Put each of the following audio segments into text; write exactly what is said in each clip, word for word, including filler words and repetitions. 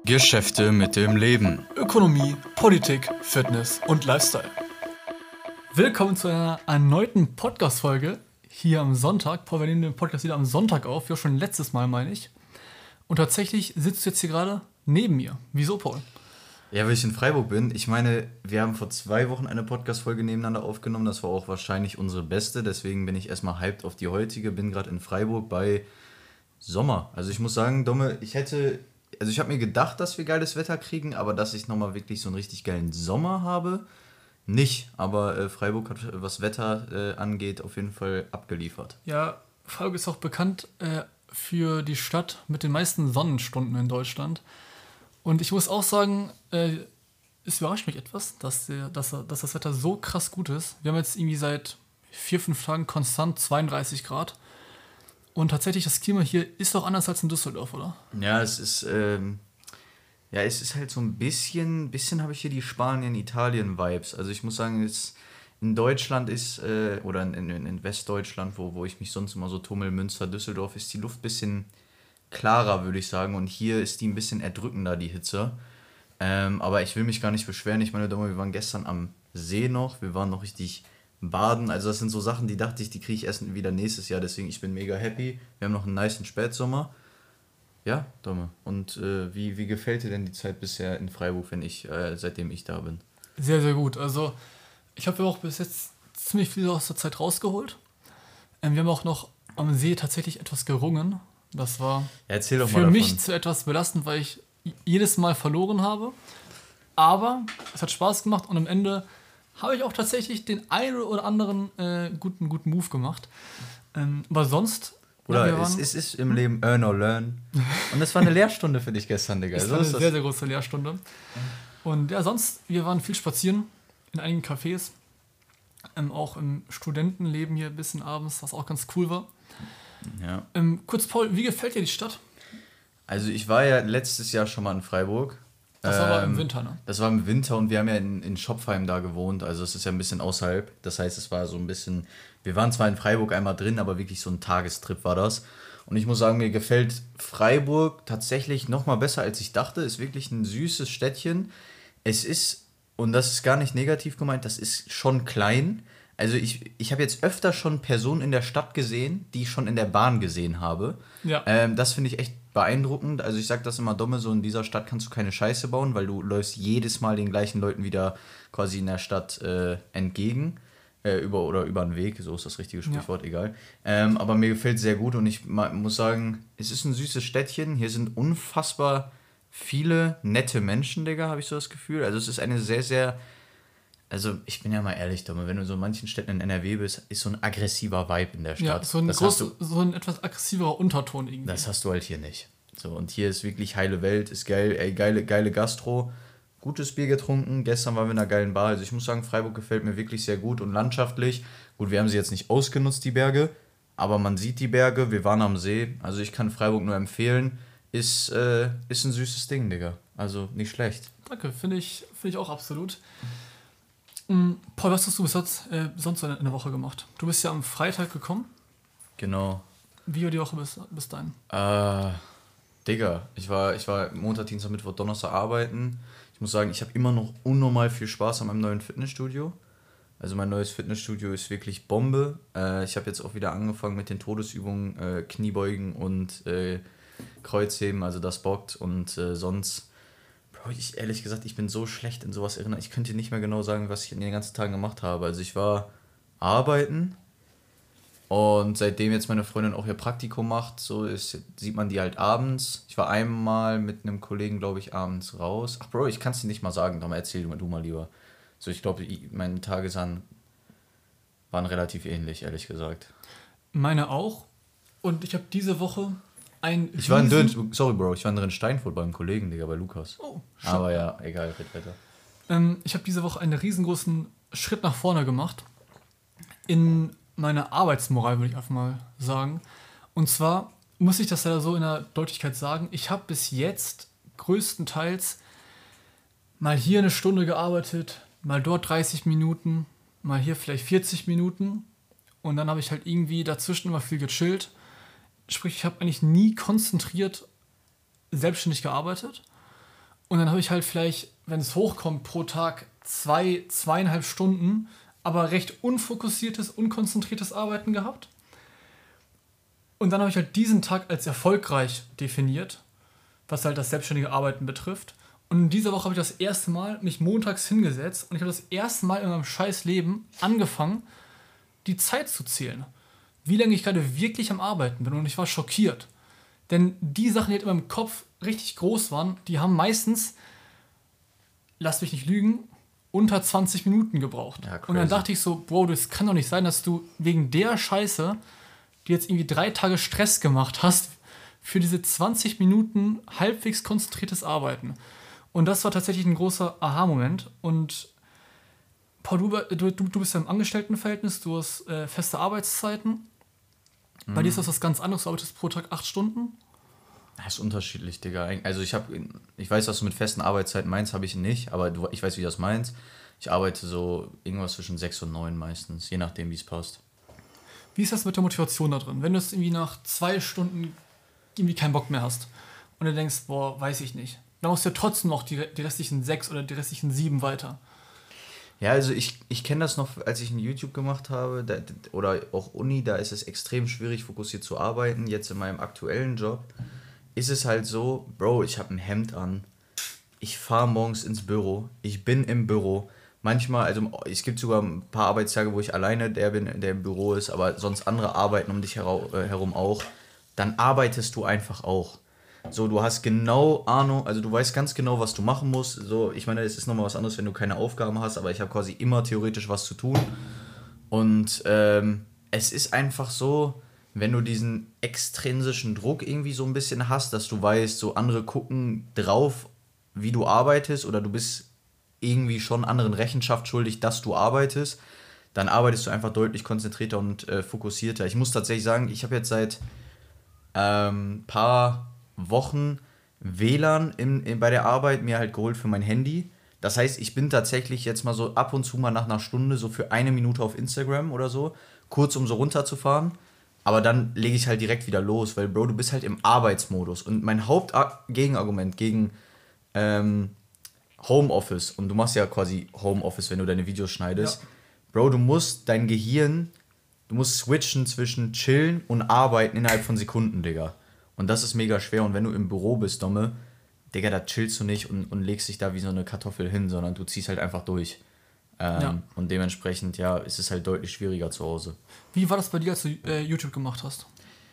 Geschäfte mit dem Leben. Ökonomie, Politik, Fitness und Lifestyle. Willkommen zu einer erneuten Podcast-Folge hier am Sonntag. Paul, wir nehmen den Podcast wieder am Sonntag auf, wie auch schon letztes Mal, meine ich. Und tatsächlich sitzt du jetzt hier gerade neben mir. Wieso, Paul? Ja, weil ich in Freiburg bin. Ich meine, wir haben vor zwei Wochen eine Podcast-Folge nebeneinander aufgenommen. Das war auch wahrscheinlich unsere beste. Deswegen bin ich erstmal hyped auf die heutige. Bin gerade in Freiburg bei Sommer. Also ich muss sagen, Domme, ich hätte... Also ich habe mir gedacht, dass wir geiles Wetter kriegen, aber dass ich nochmal wirklich so einen richtig geilen Sommer habe, nicht. Aber äh, Freiburg hat, was Wetter äh, angeht, auf jeden Fall abgeliefert. Ja, Freiburg ist auch bekannt äh, für die Stadt mit den meisten Sonnenstunden in Deutschland. Und ich muss auch sagen, äh, es überrascht mich etwas, dass, der, dass, dass das Wetter so krass gut ist. Wir haben jetzt irgendwie seit vier, fünf Tagen konstant zweiunddreißig Grad. Und tatsächlich, das Klima hier ist auch anders als in Düsseldorf, oder? Ja, es ist, ähm, ja, es ist halt so ein bisschen, bisschen habe ich hier die Spanien-Italien-Vibes. Also ich muss sagen, es, in Deutschland ist, äh, oder in, in, in Westdeutschland, wo, wo ich mich sonst immer so tummel, Münster, Düsseldorf, ist die Luft ein bisschen klarer, würde ich sagen. Und hier ist die ein bisschen erdrückender, die Hitze. Ähm, aber ich will mich gar nicht beschweren. Ich meine, wir waren gestern am See noch, wir waren noch richtig... baden, also das sind so Sachen, die dachte ich, die kriege ich erst wieder nächstes Jahr, deswegen ich bin mega happy. Wir haben noch einen nicen Spätsommer. Ja, Domme. Und äh, wie, wie gefällt dir denn die Zeit bisher in Freiburg, wenn ich, äh, seitdem ich da bin? Sehr, sehr gut. Also ich habe ja auch bis jetzt ziemlich viel aus der Zeit rausgeholt. Ähm, wir haben auch noch am See tatsächlich etwas gerungen. Das war ja, erzähl doch für mal davon. mich zu etwas belastend, weil ich jedes Mal verloren habe. Aber es hat Spaß gemacht und am Ende habe ich auch tatsächlich den einen oder anderen äh, guten, guten Move gemacht. Ähm, aber sonst... Oder ja, es, es ist im Leben earn or learn. Und das war eine Lehrstunde für dich gestern, Digga. Das So war eine ist das. sehr, sehr große Lehrstunde. Und ja, sonst, wir waren viel spazieren in einigen Cafés. Ähm, auch im Studentenleben hier ein bisschen abends, was auch ganz cool war. Ja. Ähm, kurz, Paul, wie gefällt dir die Stadt? Also ich war ja letztes Jahr schon mal in Freiburg. Das war aber im Ähm, Winter, ne? Das war im Winter und wir haben ja in, in Schopfheim da gewohnt, also es ist ja ein bisschen außerhalb. Das heißt, es war so ein bisschen, wir waren zwar in Freiburg einmal drin, aber wirklich so ein Tagestrip war das. Und ich muss sagen, mir gefällt Freiburg tatsächlich noch mal besser, als ich dachte. Ist wirklich ein süßes Städtchen. Es ist, und das ist gar nicht negativ gemeint, das ist schon klein. Also ich, ich habe jetzt öfter schon Personen in der Stadt gesehen, die ich schon in der Bahn gesehen habe. Ja. Ähm, das finde ich echt beeindruckend. Also ich sage das immer, Domme, so in dieser Stadt kannst du keine Scheiße bauen, weil du läufst jedes Mal den gleichen Leuten wieder quasi in der Stadt äh, entgegen. Äh, über oder über den Weg, so ist das richtige Sprichwort, ja. Egal. Ähm, aber mir gefällt es sehr gut und ich ma- muss sagen, es ist ein süßes Städtchen. Hier sind unfassbar viele nette Menschen, Digga, habe ich so das Gefühl. Also es ist eine sehr, sehr... Also, ich bin ja mal ehrlich, Domme, wenn du so in manchen Städten in N R W bist, ist so ein aggressiver Vibe in der Stadt. Ja, so ein, das groß, du, so ein etwas aggressiverer Unterton irgendwie. Das hast du halt hier nicht. So, und hier ist wirklich heile Welt, ist geil, ey, geile, geile Gastro, gutes Bier getrunken, gestern waren wir in einer geilen Bar, also ich muss sagen, Freiburg gefällt mir wirklich sehr gut und landschaftlich. Gut, wir haben sie jetzt nicht ausgenutzt, die Berge, aber man sieht die Berge, wir waren am See, also ich kann Freiburg nur empfehlen, ist, äh, ist ein süßes Ding, Digga, also nicht schlecht. Danke, finde ich, find ich auch absolut. Mhm. Paul, was hast du bis jetzt, äh, sonst in der Woche gemacht? Du bist ja am Freitag gekommen. Genau. Wie war die Woche bis, bis dahin? Äh, Digga, ich war, ich war Montag, Dienstag, Mittwoch, Donnerstag arbeiten. Ich muss sagen, ich habe immer noch unnormal viel Spaß an meinem neuen Fitnessstudio. Also mein neues Fitnessstudio ist wirklich Bombe. Äh, ich habe jetzt auch wieder angefangen mit den Todesübungen, äh, Kniebeugen und äh, Kreuzheben, also das bockt. Und äh, sonst, Bro, ich ehrlich gesagt, ich bin so schlecht in sowas erinnert. Ich könnte nicht mehr genau sagen, was ich in den ganzen Tagen gemacht habe. Also ich war arbeiten. Und seitdem jetzt meine Freundin auch ihr Praktikum macht, so ist, sieht man die halt abends. Ich war einmal mit einem Kollegen, glaube ich, abends raus. Ach Bro, ich kann es dir nicht mal sagen, aber erzähl du mal lieber. So, ich glaube, meine Tage sahen, waren relativ ähnlich, ehrlich gesagt. Meine auch. Und ich habe diese Woche ein Ich war in Dön, sorry Bro, ich war in Steinfurt beim Kollegen, Digga, bei Lukas. Oh, schön. Aber ja, egal, red weiter. Ähm, ich habe diese Woche einen riesengroßen Schritt nach vorne gemacht. In meine Arbeitsmoral, würde ich einfach mal sagen. Und zwar muss ich das ja so in der Deutlichkeit sagen, ich habe bis jetzt größtenteils mal hier eine Stunde gearbeitet, mal dort dreißig Minuten, mal hier vielleicht vierzig Minuten und dann habe ich halt irgendwie dazwischen immer viel gechillt. Sprich, ich habe eigentlich nie konzentriert selbstständig gearbeitet. Und dann habe ich halt vielleicht, wenn es hochkommt, pro Tag zwei, zweieinhalb Stunden, aber recht unfokussiertes, unkonzentriertes Arbeiten gehabt. Und dann habe ich halt diesen Tag als erfolgreich definiert, was halt das selbstständige Arbeiten betrifft. Und in dieser Woche habe ich das erste Mal mich montags hingesetzt und ich habe das erste Mal in meinem scheiß Leben angefangen, die Zeit zu zählen. Wie lange ich gerade wirklich am Arbeiten bin. Und ich war schockiert. Denn die Sachen, die halt in meinem Kopf richtig groß waren, die haben meistens, lass mich nicht lügen, unter zwanzig Minuten gebraucht. Ja, und dann dachte ich so, Bro, das kann doch nicht sein, dass du wegen der Scheiße, die jetzt irgendwie drei Tage Stress gemacht hast, für diese zwanzig Minuten halbwegs konzentriertes Arbeiten. Und das war tatsächlich ein großer Aha-Moment. Und Paul, du, du, du bist ja im Angestelltenverhältnis, du hast äh, feste Arbeitszeiten. Mhm. Bei dir ist das was ganz anderes, du arbeitest pro Tag acht Stunden. Das ist unterschiedlich, Digga. Also ich habe, ich weiß, was du mit festen Arbeitszeiten meinst, habe ich nicht, aber du, ich weiß, wie du das meinst. Ich arbeite so irgendwas zwischen sechs und neun meistens, je nachdem, wie es passt. Wie ist das mit der Motivation da drin? Wenn du es irgendwie nach zwei Stunden irgendwie keinen Bock mehr hast und du denkst, boah, weiß ich nicht, dann musst du ja trotzdem noch die, die restlichen sechs oder die restlichen sieben weiter. Ja, also ich, ich kenne das noch, als ich ein YouTube gemacht habe, da, oder auch Uni, da ist es extrem schwierig, fokussiert zu arbeiten. Jetzt in meinem aktuellen Job ist es halt so, Bro, ich habe ein Hemd an, ich fahre morgens ins Büro, ich bin im Büro. Manchmal, also es gibt sogar ein paar Arbeitstage, wo ich alleine der bin, der im Büro ist, aber sonst andere arbeiten um dich herau- äh, herum auch. Dann arbeitest du einfach auch. So, du hast genau Ahnung, also du weißt ganz genau, was du machen musst. So, ich meine, es ist nochmal was anderes, wenn du keine Aufgaben hast, aber ich habe quasi immer theoretisch was zu tun. Und ähm, es ist einfach so, wenn du diesen extrinsischen Druck irgendwie so ein bisschen hast, dass du weißt, so andere gucken drauf, wie du arbeitest, oder du bist irgendwie schon anderen Rechenschaft schuldig, dass du arbeitest, dann arbeitest du einfach deutlich konzentrierter und äh, fokussierter. Ich muss tatsächlich sagen, ich habe jetzt seit ähm, paar Wochen W L A N in, in, bei der Arbeit mir halt geholt für mein Handy. Das heißt, ich bin tatsächlich jetzt mal so ab und zu mal nach einer Stunde so für eine Minute auf Instagram oder so, kurz um so runterzufahren. Aber dann lege ich halt direkt wieder los, weil, Bro, du bist halt im Arbeitsmodus. Und mein Hauptgegenargument gegen ähm, Homeoffice, und du machst ja quasi Homeoffice, wenn du deine Videos schneidest, ja. Bro, du musst dein Gehirn, du musst switchen zwischen chillen und arbeiten innerhalb von Sekunden, Digga. Und das ist mega schwer. Und wenn du im Büro bist, Domme, Digga, da chillst du nicht und, und legst dich da wie so eine Kartoffel hin, sondern du ziehst halt einfach durch. Ähm, ja. Und dementsprechend, ja, ist es halt deutlich schwieriger zu Hause. Wie war das bei dir, als du äh, YouTube gemacht hast?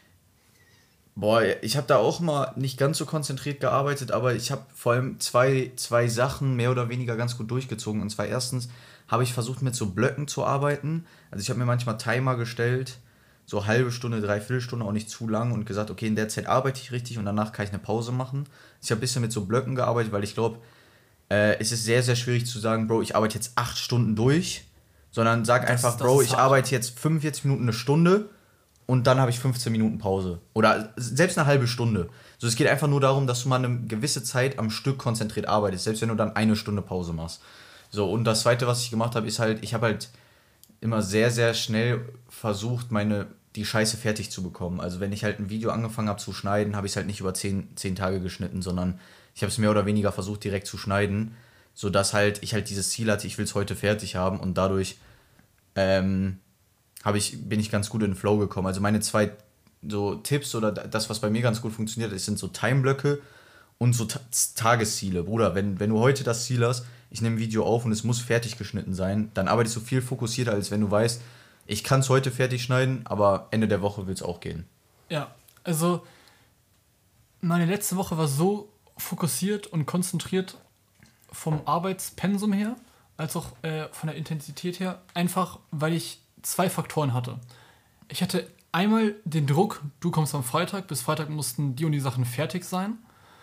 Boah, ich habe da auch mal nicht ganz so konzentriert gearbeitet, aber ich habe vor allem zwei, zwei Sachen mehr oder weniger ganz gut durchgezogen. Und zwar erstens habe ich versucht, mit so Blöcken zu arbeiten. Also ich habe mir manchmal Timer gestellt, so halbe Stunde, dreiviertel Stunde, auch nicht zu lang, und gesagt, okay, in der Zeit arbeite ich richtig und danach kann ich eine Pause machen. Ich habe ein bisschen mit so Blöcken gearbeitet, weil ich glaube, äh, es ist sehr, sehr schwierig zu sagen, Bro, ich arbeite jetzt acht Stunden durch, sondern sag das, einfach, Bro, ich hart. arbeite jetzt fünfundvierzig Minuten, eine Stunde und dann habe ich fünfzehn Minuten Pause. Oder selbst eine halbe Stunde. So, es geht einfach nur darum, dass du mal eine gewisse Zeit am Stück konzentriert arbeitest, selbst wenn du dann eine Stunde Pause machst. So, und das Zweite, was ich gemacht habe, ist halt, ich habe halt immer sehr, sehr schnell versucht, meine die Scheiße fertig zu bekommen. Also wenn ich halt ein Video angefangen habe zu schneiden, habe ich es halt nicht über zehn Tage geschnitten, sondern ich habe es mehr oder weniger versucht, direkt zu schneiden, sodass halt ich halt dieses Ziel hatte, ich will es heute fertig haben, und dadurch ähm, hab ich, bin ich ganz gut in den Flow gekommen. Also meine zwei so Tipps oder das, was bei mir ganz gut funktioniert, das sind so Timeblöcke und so Ta- Tagesziele. Bruder, wenn, wenn du heute das Ziel hast, ich nehme ein Video auf und es muss fertig geschnitten sein, dann arbeitest du viel fokussierter, als wenn du weißt, ich kann es heute fertig schneiden, aber Ende der Woche will es auch gehen. Ja, also meine letzte Woche war so fokussiert und konzentriert vom Arbeitspensum her, als auch äh, von der Intensität her, einfach weil ich zwei Faktoren hatte. Ich hatte einmal den Druck, du kommst am Freitag, bis Freitag mussten die und die Sachen fertig sein.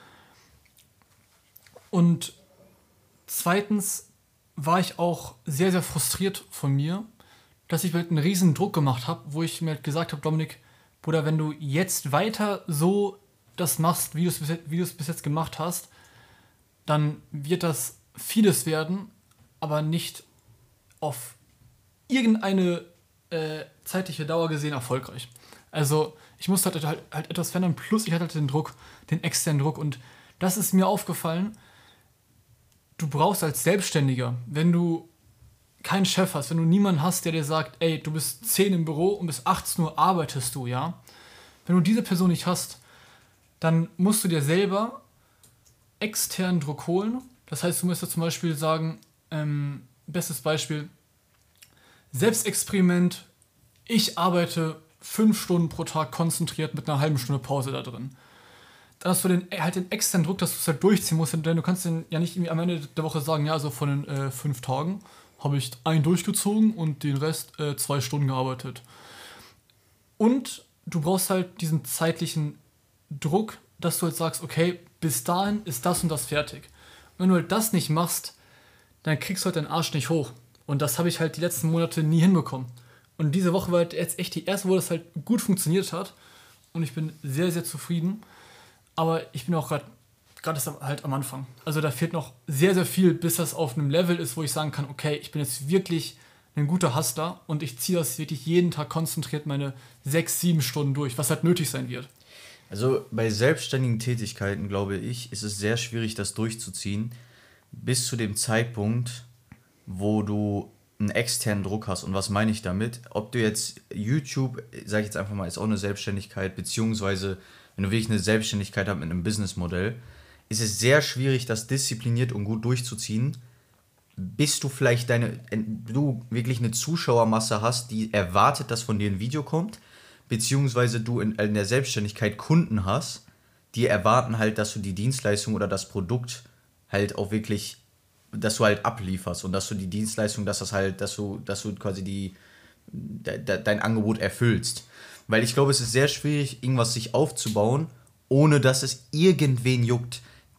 Und zweitens war ich auch sehr, sehr frustriert von mir, dass ich mir halt einen riesen Druck gemacht habe, wo ich mir halt gesagt habe, Dominik, Bruder, wenn du jetzt weiter so das machst, wie du es bis, wie du es bis jetzt gemacht hast, dann wird das vieles werden, aber nicht auf irgendeine äh, zeitliche Dauer gesehen erfolgreich. Also ich musste halt, halt, halt etwas verändern, plus ich hatte halt den Druck, den externen Druck, und das ist mir aufgefallen, du brauchst als Selbstständiger, wenn du keinen Chef hast, wenn du niemanden hast, der dir sagt, ey, du bist zehn im Büro und bis achtzehn Uhr arbeitest du, ja? Wenn du diese Person nicht hast, dann musst du dir selber externen Druck holen. Das heißt, du musst ja zum Beispiel sagen, ähm, bestes Beispiel, Selbstexperiment, ich arbeite fünf Stunden pro Tag konzentriert mit einer halben Stunde Pause da drin. Dann hast du den, halt den externen Druck, dass du es halt durchziehen musst, denn du kannst den ja nicht irgendwie am Ende der Woche sagen, ja, also von den äh, fünf Tagen habe ich einen durchgezogen und den Rest äh, zwei Stunden gearbeitet. Und du brauchst halt diesen zeitlichen Druck, dass du halt sagst, okay, bis dahin ist das und das fertig. Und wenn du halt das nicht machst, dann kriegst du halt deinen Arsch nicht hoch. Und das habe ich halt die letzten Monate nie hinbekommen. Und diese Woche war halt jetzt echt die erste, wo das halt gut funktioniert hat. Und ich bin sehr, sehr zufrieden. Aber ich bin auch gerade gerade halt am Anfang. Also da fehlt noch sehr, sehr viel, bis das auf einem Level ist, wo ich sagen kann, okay, ich bin jetzt wirklich ein guter Hustler und ich ziehe das wirklich jeden Tag konzentriert meine sechs, sieben Stunden durch, was halt nötig sein wird. Also bei selbstständigen Tätigkeiten, glaube ich, ist es sehr schwierig, das durchzuziehen, bis zu dem Zeitpunkt, wo du einen externen Druck hast. Und was meine ich damit? Ob du jetzt YouTube, sage ich jetzt einfach mal, ist auch eine Selbstständigkeit, beziehungsweise wenn du wirklich eine Selbstständigkeit hast mit einem Businessmodell, ist es sehr schwierig, das diszipliniert und gut durchzuziehen, bis du vielleicht deine, du wirklich eine Zuschauermasse hast, die erwartet, dass von dir ein Video kommt, beziehungsweise du in, in der Selbstständigkeit Kunden hast, die erwarten halt, dass du die Dienstleistung oder das Produkt halt auch wirklich, dass du halt ablieferst und dass du die Dienstleistung, dass das halt, dass du, dass du quasi die, de, de, dein Angebot erfüllst. Weil ich glaube, es ist sehr schwierig, irgendwas sich aufzubauen, ohne dass es irgendwen juckt.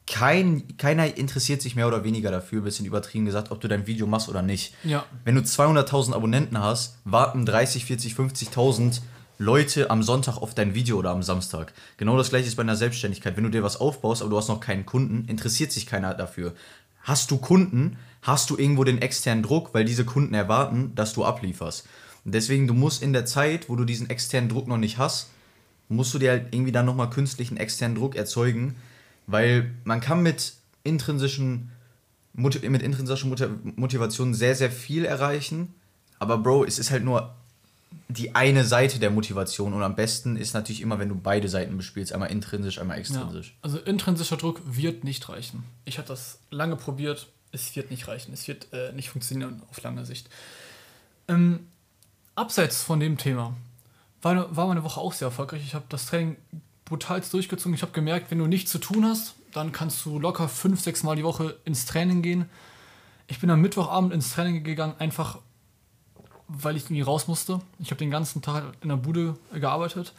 Kein, keiner interessiert sich mehr oder weniger dafür, ein bisschen übertrieben gesagt, ob du dein Video machst oder nicht. Ja. Wenn du zweihunderttausend Abonnenten hast, warten dreißig, vierzig, fünfzigtausend Leute am Sonntag auf dein Video oder am Samstag. Genau das gleiche ist bei einer Selbstständigkeit. Wenn du dir was aufbaust, aber du hast noch keinen Kunden, interessiert sich keiner dafür. Hast du Kunden, hast du irgendwo den externen Druck, weil diese Kunden erwarten, dass du ablieferst. Und deswegen, du musst in der Zeit, wo du diesen externen Druck noch nicht hast, musst du dir halt irgendwie dann nochmal künstlichen externen Druck erzeugen, weil man kann mit intrinsischen, mit intrinsischer Motivation sehr, sehr viel erreichen, aber Bro, es ist halt nur die eine Seite der Motivation und am besten ist natürlich immer, wenn du beide Seiten bespielst, einmal intrinsisch, einmal extrinsisch. Ja, also intrinsischer Druck wird nicht reichen. Ich habe das lange probiert, es wird nicht reichen, es wird äh, nicht funktionieren auf lange Sicht. Ähm, abseits von dem Thema war, war meine Woche auch sehr erfolgreich. Ich habe das Training brutal durchgezogen. Ich habe gemerkt, wenn du nichts zu tun hast, dann kannst du locker fünf, sechs Mal die Woche ins Training gehen. Ich bin am Mittwochabend ins Training gegangen, einfach weil ich irgendwie raus musste. Ich habe den ganzen Tag in der Bude gearbeitet.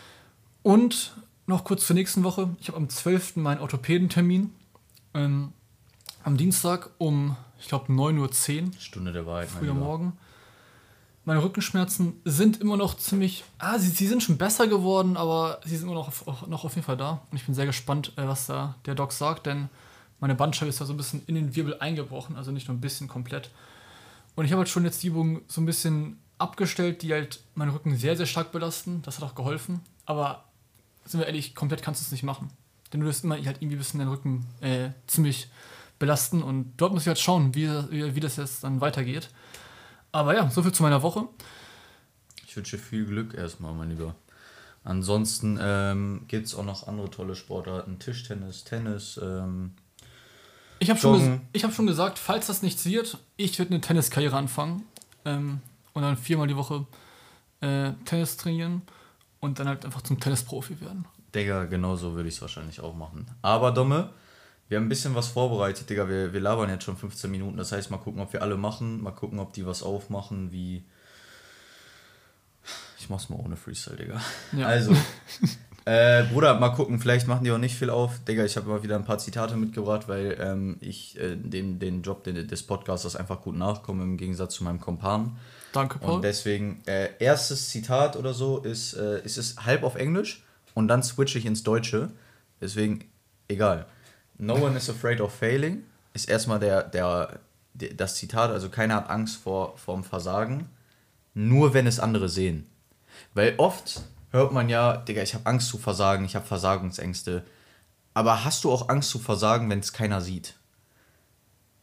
Und noch kurz zur nächsten Woche. Ich habe am zwölften meinen Orthopädentermin. Ähm, am Dienstag um, ich glaube, neun Uhr zehn. Stunde der Wahrheit. Früher Morgen. Meine Rückenschmerzen sind immer noch ziemlich... Ah, sie, sie sind schon besser geworden, aber sie sind immer noch auf, noch auf jeden Fall da. Und ich bin sehr gespannt, was da der Doc sagt, denn meine Bandscheibe ist ja so ein bisschen in den Wirbel eingebrochen, also nicht nur ein bisschen komplett. Und ich habe halt schon jetzt die Übungen so ein bisschen abgestellt, die halt meinen Rücken sehr, sehr stark belasten. Das hat auch geholfen. Aber sind wir ehrlich, komplett kannst du es nicht machen. Denn du wirst immer halt irgendwie ein bisschen deinen Rücken äh, ziemlich belasten. Und dort muss ich halt schauen, wie, wie, wie das jetzt dann weitergeht. Aber ja, soviel zu meiner Woche. Ich wünsche dir viel Glück erstmal, mein Lieber. Ansonsten ähm, gibt es auch noch andere tolle Sportarten. Tischtennis, Tennis, ähm, Ich habe schon, ges- hab schon gesagt, falls das nichts wird, ich werde eine Tenniskarriere anfangen ähm, und dann viermal die Woche äh, Tennis trainieren und dann halt einfach zum Tennisprofi werden. Digga, genau so würde ich es wahrscheinlich auch machen. Aber Domme, wir haben ein bisschen was vorbereitet, Digga. Wir, wir labern jetzt schon fünfzehn Minuten. Das heißt, mal gucken, ob wir alle machen. Mal gucken, ob die was aufmachen, wie... Ich mach's mal ohne Freestyle, Digga. Ja. Also... Äh, Bruder, mal gucken, vielleicht machen die auch nicht viel auf. Digga, ich habe mal wieder ein paar Zitate mitgebracht, weil ähm, ich äh, den, den Job den, des Podcasters einfach gut nachkomme, im Gegensatz zu meinem Kompan. Danke, Paul. Und deswegen, äh, erstes Zitat oder so ist, äh, ist es halb auf Englisch und dann switche ich ins Deutsche. Deswegen, egal. No one is afraid of failing ist erstmal der, der, der, das Zitat, also keiner hat Angst vor vorm Versagen, nur wenn es andere sehen. Weil oft... hört man ja, Digga, ich habe Angst zu versagen, ich habe Versagungsängste. Aber hast du auch Angst zu versagen, wenn es keiner sieht?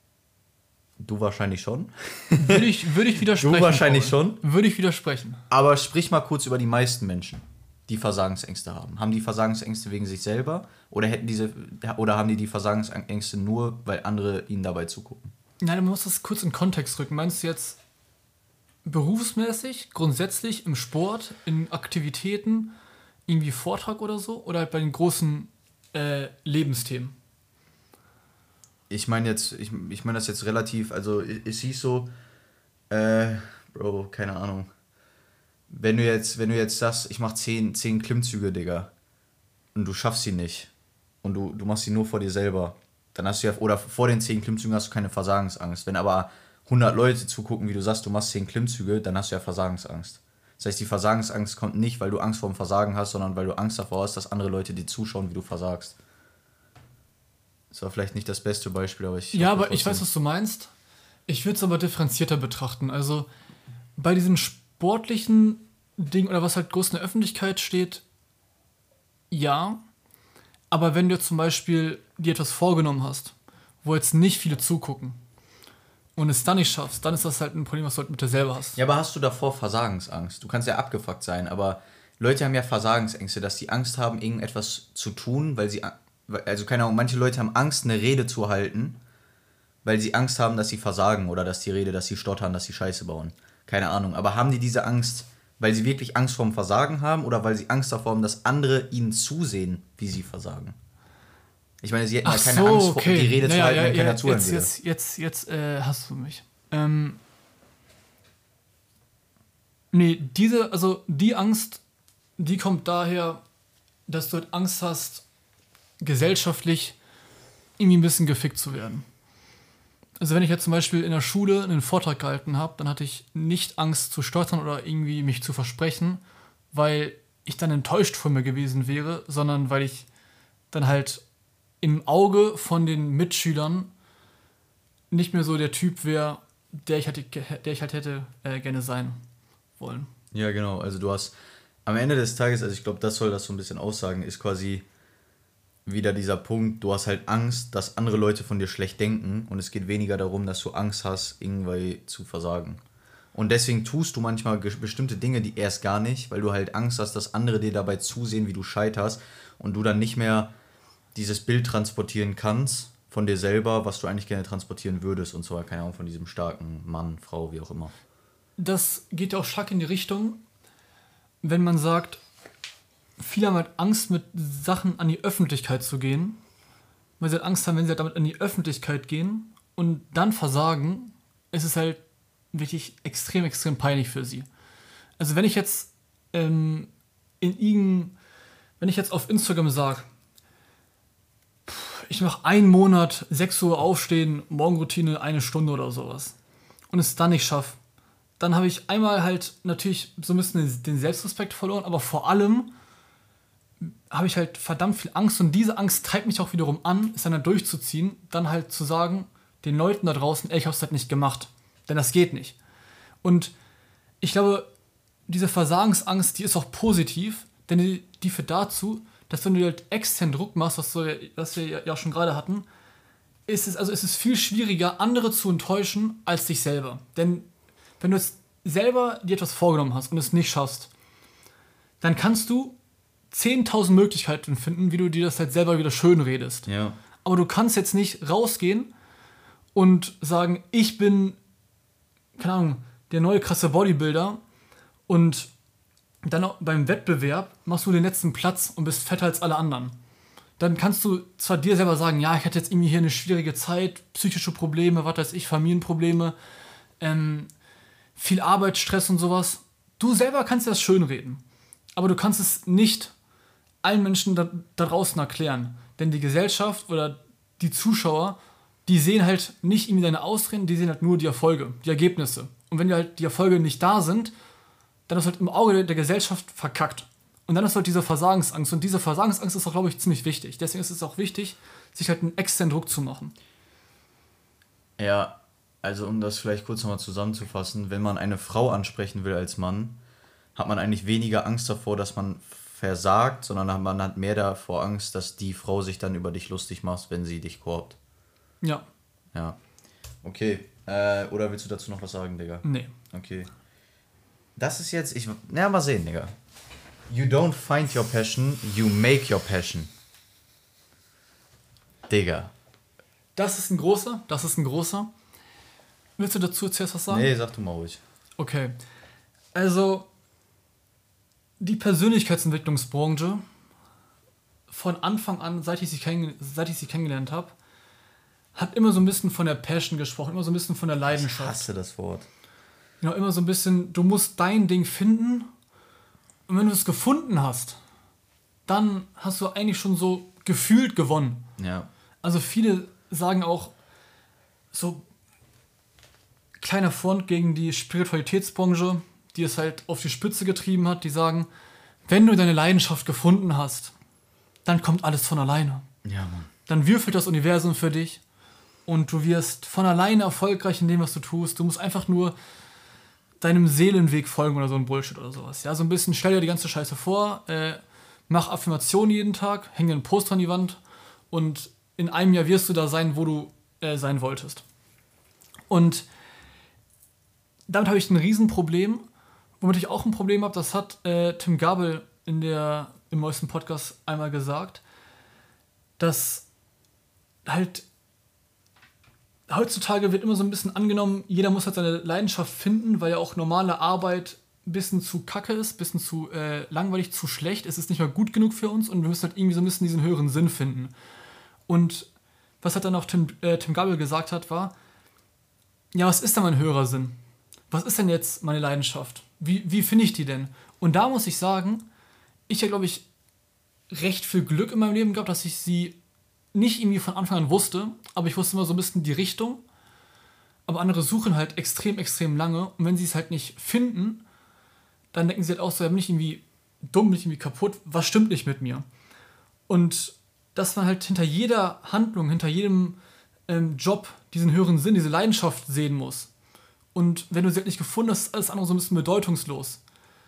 Du wahrscheinlich schon. Würde ich, würde ich widersprechen. Du wahrscheinlich Paul. schon. Würde ich widersprechen. Aber sprich mal kurz über die meisten Menschen, die Versagensängste haben. Haben die Versagensängste wegen sich selber oder hätten diese oder haben die die Versagensängste nur, weil andere ihnen dabei zugucken? Nein, man muss das kurz in Kontext rücken. Meinst du jetzt berufsmäßig, grundsätzlich im Sport, in Aktivitäten, irgendwie Vortrag oder so? Oder halt bei den großen äh, Lebensthemen? Ich meine jetzt, ich, ich meine das jetzt relativ, also es hieß so, äh, Bro, keine Ahnung. Wenn du jetzt, wenn du jetzt sagst, ich mach zehn, zehn Klimmzüge, Digga, und du schaffst sie nicht und du, du machst sie nur vor dir selber, dann hast du ja, oder vor den zehn Klimmzügen hast du keine Versagensangst. Wenn aber hundert Leute zugucken, wie du sagst, du machst zehn Klimmzüge, dann hast du ja Versagensangst. Das heißt, die Versagensangst kommt nicht, weil du Angst vor dem Versagen hast, sondern weil du Angst davor hast, dass andere Leute dir zuschauen, wie du versagst. Das war vielleicht nicht das beste Beispiel, aber ich... Ja, aber ich weiß, was du meinst. Ich würde es aber differenzierter betrachten. Also bei diesem sportlichen Ding oder was halt groß in der Öffentlichkeit steht, ja. Aber wenn du zum Beispiel dir etwas vorgenommen hast, wo jetzt nicht viele zugucken und es dann nicht schaffst, dann ist das halt ein Problem, was du halt mit dir selber hast. Ja, aber hast du davor Versagensangst? Du kannst ja abgefuckt sein, aber Leute haben ja Versagensängste, dass sie Angst haben, irgendetwas zu tun, weil sie... Also keine Ahnung, manche Leute haben Angst, eine Rede zu halten, weil sie Angst haben, dass sie versagen oder dass die Rede, dass sie stottern, dass sie Scheiße bauen. Keine Ahnung. Aber haben die diese Angst, weil sie wirklich Angst vorm Versagen haben oder weil sie Angst davor haben, dass andere ihnen zusehen, wie sie versagen? Ich meine, sie hätten Ach ja keine so, Angst, vor, okay. die Rede naja, zu halten, ja, wenn keiner ja, zuhören jetzt, würde. jetzt, jetzt, jetzt äh, hast du mich. Ähm, nee, diese, also die Angst, die kommt daher, dass du halt Angst hast, gesellschaftlich irgendwie ein bisschen gefickt zu werden. Also wenn ich jetzt zum Beispiel in der Schule einen Vortrag gehalten habe, dann hatte ich nicht Angst zu stottern oder irgendwie mich zu versprechen, weil ich dann enttäuscht von mir gewesen wäre, sondern weil ich dann halt im Auge von den Mitschülern nicht mehr so der Typ wäre, der ich halt, der ich halt hätte äh, gerne sein wollen. Ja, genau. Also du hast am Ende des Tages, also ich glaube, das soll das so ein bisschen aussagen, ist quasi wieder dieser Punkt, du hast halt Angst, dass andere Leute von dir schlecht denken und es geht weniger darum, dass du Angst hast, irgendwie zu versagen. Und deswegen tust du manchmal ge- bestimmte Dinge, die erst gar nicht, weil du halt Angst hast, dass andere dir dabei zusehen, wie du scheiterst und du dann nicht mehr dieses Bild transportieren kannst von dir selber, was du eigentlich gerne transportieren würdest, und zwar, keine Ahnung, von diesem starken Mann, Frau, wie auch immer. Das geht ja auch stark in die Richtung, wenn man sagt, viele haben halt Angst, mit Sachen an die Öffentlichkeit zu gehen, weil sie halt Angst haben, wenn sie halt damit an die Öffentlichkeit gehen und dann versagen, ist es halt wirklich extrem, extrem peinlich für sie. Also wenn ich jetzt ähm, in irgendein, wenn ich jetzt auf Instagram sage, ich mache einen Monat sechs Uhr aufstehen, Morgenroutine eine Stunde oder sowas und es dann nicht schaffe, dann habe ich einmal halt natürlich so ein bisschen den Selbstrespekt verloren, aber vor allem habe ich halt verdammt viel Angst und diese Angst treibt mich auch wiederum an, es dann halt durchzuziehen, dann halt zu sagen, den Leuten da draußen, ey, ich hab's halt nicht gemacht. Denn das geht nicht. Und ich glaube, diese Versagensangst, die ist auch positiv, denn die, die führt dazu, dass wenn du dir halt extern Druck machst, was, so, was wir ja schon gerade hatten, ist es, also ist es viel schwieriger, andere zu enttäuschen, als dich selber. Denn wenn du jetzt selber dir etwas vorgenommen hast und es nicht schaffst, dann kannst du zehntausend Möglichkeiten finden, wie du dir das halt selber wieder schön redest. Ja. Aber du kannst jetzt nicht rausgehen und sagen, ich bin, keine Ahnung, der neue krasse Bodybuilder und dann auch beim Wettbewerb machst du den letzten Platz und bist fetter als alle anderen. Dann kannst du zwar dir selber sagen, ja, ich hatte jetzt irgendwie hier eine schwierige Zeit, psychische Probleme, was weiß ich, Familienprobleme, ähm, viel Arbeitsstress und sowas. Du selber kannst dir das schönreden. Aber du kannst es nicht allen Menschen da, da draußen erklären. Denn die Gesellschaft oder die Zuschauer, die sehen halt nicht irgendwie deine Ausreden, die sehen halt nur die Erfolge, die Ergebnisse. Und wenn halt die Erfolge nicht da sind, dann ist halt im Auge der Gesellschaft verkackt. Und dann ist halt diese Versagensangst. Und diese Versagensangst ist auch, glaube ich, ziemlich wichtig. Deswegen ist es auch wichtig, sich halt einen externen Druck zu machen. Ja, also um das vielleicht kurz nochmal zusammenzufassen, wenn man eine Frau ansprechen will als Mann, hat man eigentlich weniger Angst davor, dass man versagt, sondern man hat mehr davor Angst, dass die Frau sich dann über dich lustig macht, wenn sie dich korbt. Ja. Ja. Okay. Äh, oder willst du dazu noch was sagen, Digga? Nee. Okay. Das ist jetzt, ich, na, mal sehen, Digga. You don't find your passion, you make your passion. Digga. Das ist ein großer, das ist ein großer. Willst du dazu zuerst was sagen? Nee, sag du mal ruhig. Okay. Also, die Persönlichkeitsentwicklungsbranche, von Anfang an, seit ich sie, kenn- seit ich sie kennengelernt habe, hat immer so ein bisschen von der Passion gesprochen, immer so ein bisschen von der Leidenschaft. Ich hasse das Wort. Genau, immer so ein bisschen, du musst dein Ding finden und wenn du es gefunden hast, dann hast du eigentlich schon so gefühlt gewonnen. Ja. Also viele sagen auch, so kleiner Front gegen die Spiritualitätsbranche, die es halt auf die Spitze getrieben hat, die sagen, wenn du deine Leidenschaft gefunden hast, dann kommt alles von alleine. Ja, Mann. Dann würfelt das Universum für dich und du wirst von alleine erfolgreich in dem, was du tust. Du musst einfach nur deinem Seelenweg folgen oder so ein Bullshit oder sowas. Ja, so ein bisschen, stell dir die ganze Scheiße vor, äh, mach Affirmationen jeden Tag, häng dir einen Poster an die Wand und in einem Jahr wirst du da sein, wo du äh, sein wolltest. Und damit habe ich ein Riesenproblem, womit ich auch ein Problem habe, das hat äh, Tim Gabel in der, im neuesten Podcast einmal gesagt, dass halt heutzutage wird immer so ein bisschen angenommen, jeder muss halt seine Leidenschaft finden, weil ja auch normale Arbeit ein bisschen zu kacke ist, ein bisschen zu äh, langweilig, zu schlecht. Es ist nicht mehr gut genug für uns und wir müssen halt irgendwie so ein bisschen diesen höheren Sinn finden. Und was halt dann auch Tim, äh, Tim Gabel gesagt hat, war, ja, was ist denn mein höherer Sinn? Was ist denn jetzt meine Leidenschaft? Wie, wie finde ich die denn? Und da muss ich sagen, ich habe, glaube ich, recht viel Glück in meinem Leben gehabt, dass ich sie nicht irgendwie von Anfang an wusste, aber ich wusste immer so ein bisschen die Richtung. Aber andere suchen halt extrem, extrem lange. Und wenn sie es halt nicht finden, dann denken sie halt auch so, ja, bin ich irgendwie dumm, bin ich irgendwie kaputt, was stimmt nicht mit mir? Und dass man halt hinter jeder Handlung, hinter jedem ähm, Job diesen höheren Sinn, diese Leidenschaft sehen muss. Und wenn du sie halt nicht gefunden hast, ist alles andere so ein bisschen bedeutungslos.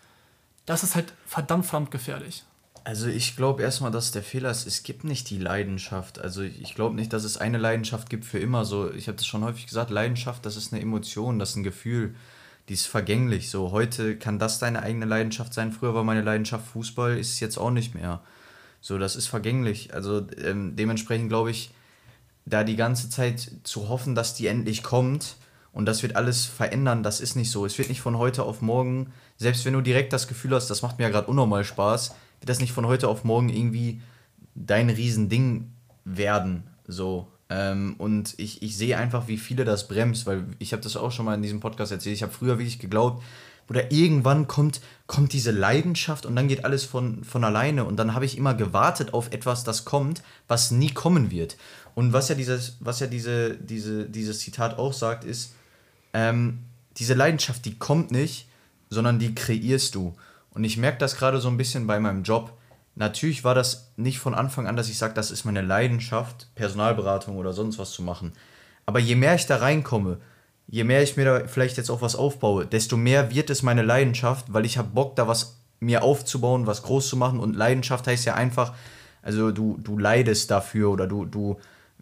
Das ist halt verdammt, verdammt gefährlich. Also ich glaube erstmal, dass der Fehler ist, es gibt nicht die Leidenschaft. Also ich glaube nicht, dass es eine Leidenschaft gibt für immer. So, ich habe das schon häufig gesagt, Leidenschaft, das ist eine Emotion, das ist ein Gefühl, die ist vergänglich. So, heute kann das deine eigene Leidenschaft sein. Früher war meine Leidenschaft Fußball, ist es jetzt auch nicht mehr. So, das ist vergänglich. Also ähm, dementsprechend glaube ich, da die ganze Zeit zu hoffen, dass die endlich kommt und das wird alles verändern, das ist nicht so. Es wird nicht von heute auf morgen, selbst wenn du direkt das Gefühl hast, das macht mir ja gerade unnormal Spaß, wird das nicht von heute auf morgen irgendwie dein Riesending werden. So. Ähm, und ich, ich sehe einfach, wie viele das bremst, weil ich habe das auch schon mal in diesem Podcast erzählt. Ich habe früher wirklich geglaubt, oder irgendwann kommt, kommt diese Leidenschaft und dann geht alles von, von alleine. Und dann habe ich immer gewartet auf etwas, das kommt, was nie kommen wird. Und was ja dieses, was ja diese, diese, dieses Zitat auch sagt, ist, ähm, diese Leidenschaft, die kommt nicht, sondern die kreierst du. Und ich merke das gerade so ein bisschen bei meinem Job. Natürlich war das nicht von Anfang an, dass ich sage, das ist meine Leidenschaft, Personalberatung oder sonst was zu machen. Aber je mehr ich da reinkomme, je mehr ich mir da vielleicht jetzt auch was aufbaue, desto mehr wird es meine Leidenschaft, weil ich habe Bock, da was mir aufzubauen, was groß zu machen. Und Leidenschaft heißt ja einfach, also du, du leidest dafür oder du, du,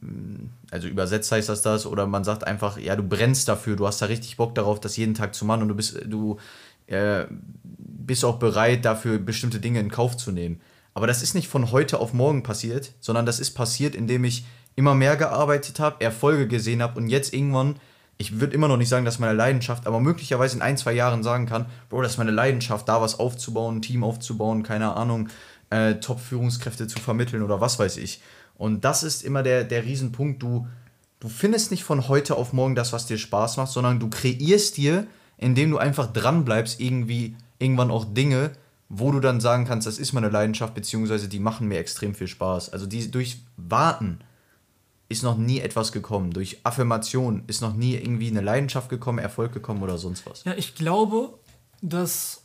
also übersetzt heißt das das, oder man sagt einfach, ja, du brennst dafür, du hast da richtig Bock darauf, das jeden Tag zu machen und du bist, du äh, bist auch bereit, dafür bestimmte Dinge in Kauf zu nehmen. Aber das ist nicht von heute auf morgen passiert, sondern das ist passiert, indem ich immer mehr gearbeitet habe, Erfolge gesehen habe und jetzt irgendwann, ich würde immer noch nicht sagen, dass meine Leidenschaft, aber möglicherweise in ein, zwei Jahren sagen kann, Bro, das ist meine Leidenschaft, da was aufzubauen, ein Team aufzubauen, keine Ahnung, äh, Top-Führungskräfte zu vermitteln oder was weiß ich. Und das ist immer der, der Riesenpunkt, du, du findest nicht von heute auf morgen das, was dir Spaß macht, sondern du kreierst dir, indem du einfach dranbleibst, irgendwie irgendwann auch Dinge, wo du dann sagen kannst, das ist meine Leidenschaft, beziehungsweise die machen mir extrem viel Spaß. Also die, durch Warten ist noch nie etwas gekommen. Durch Affirmation ist noch nie irgendwie eine Leidenschaft gekommen, Erfolg gekommen oder sonst was. Ja, ich glaube, dass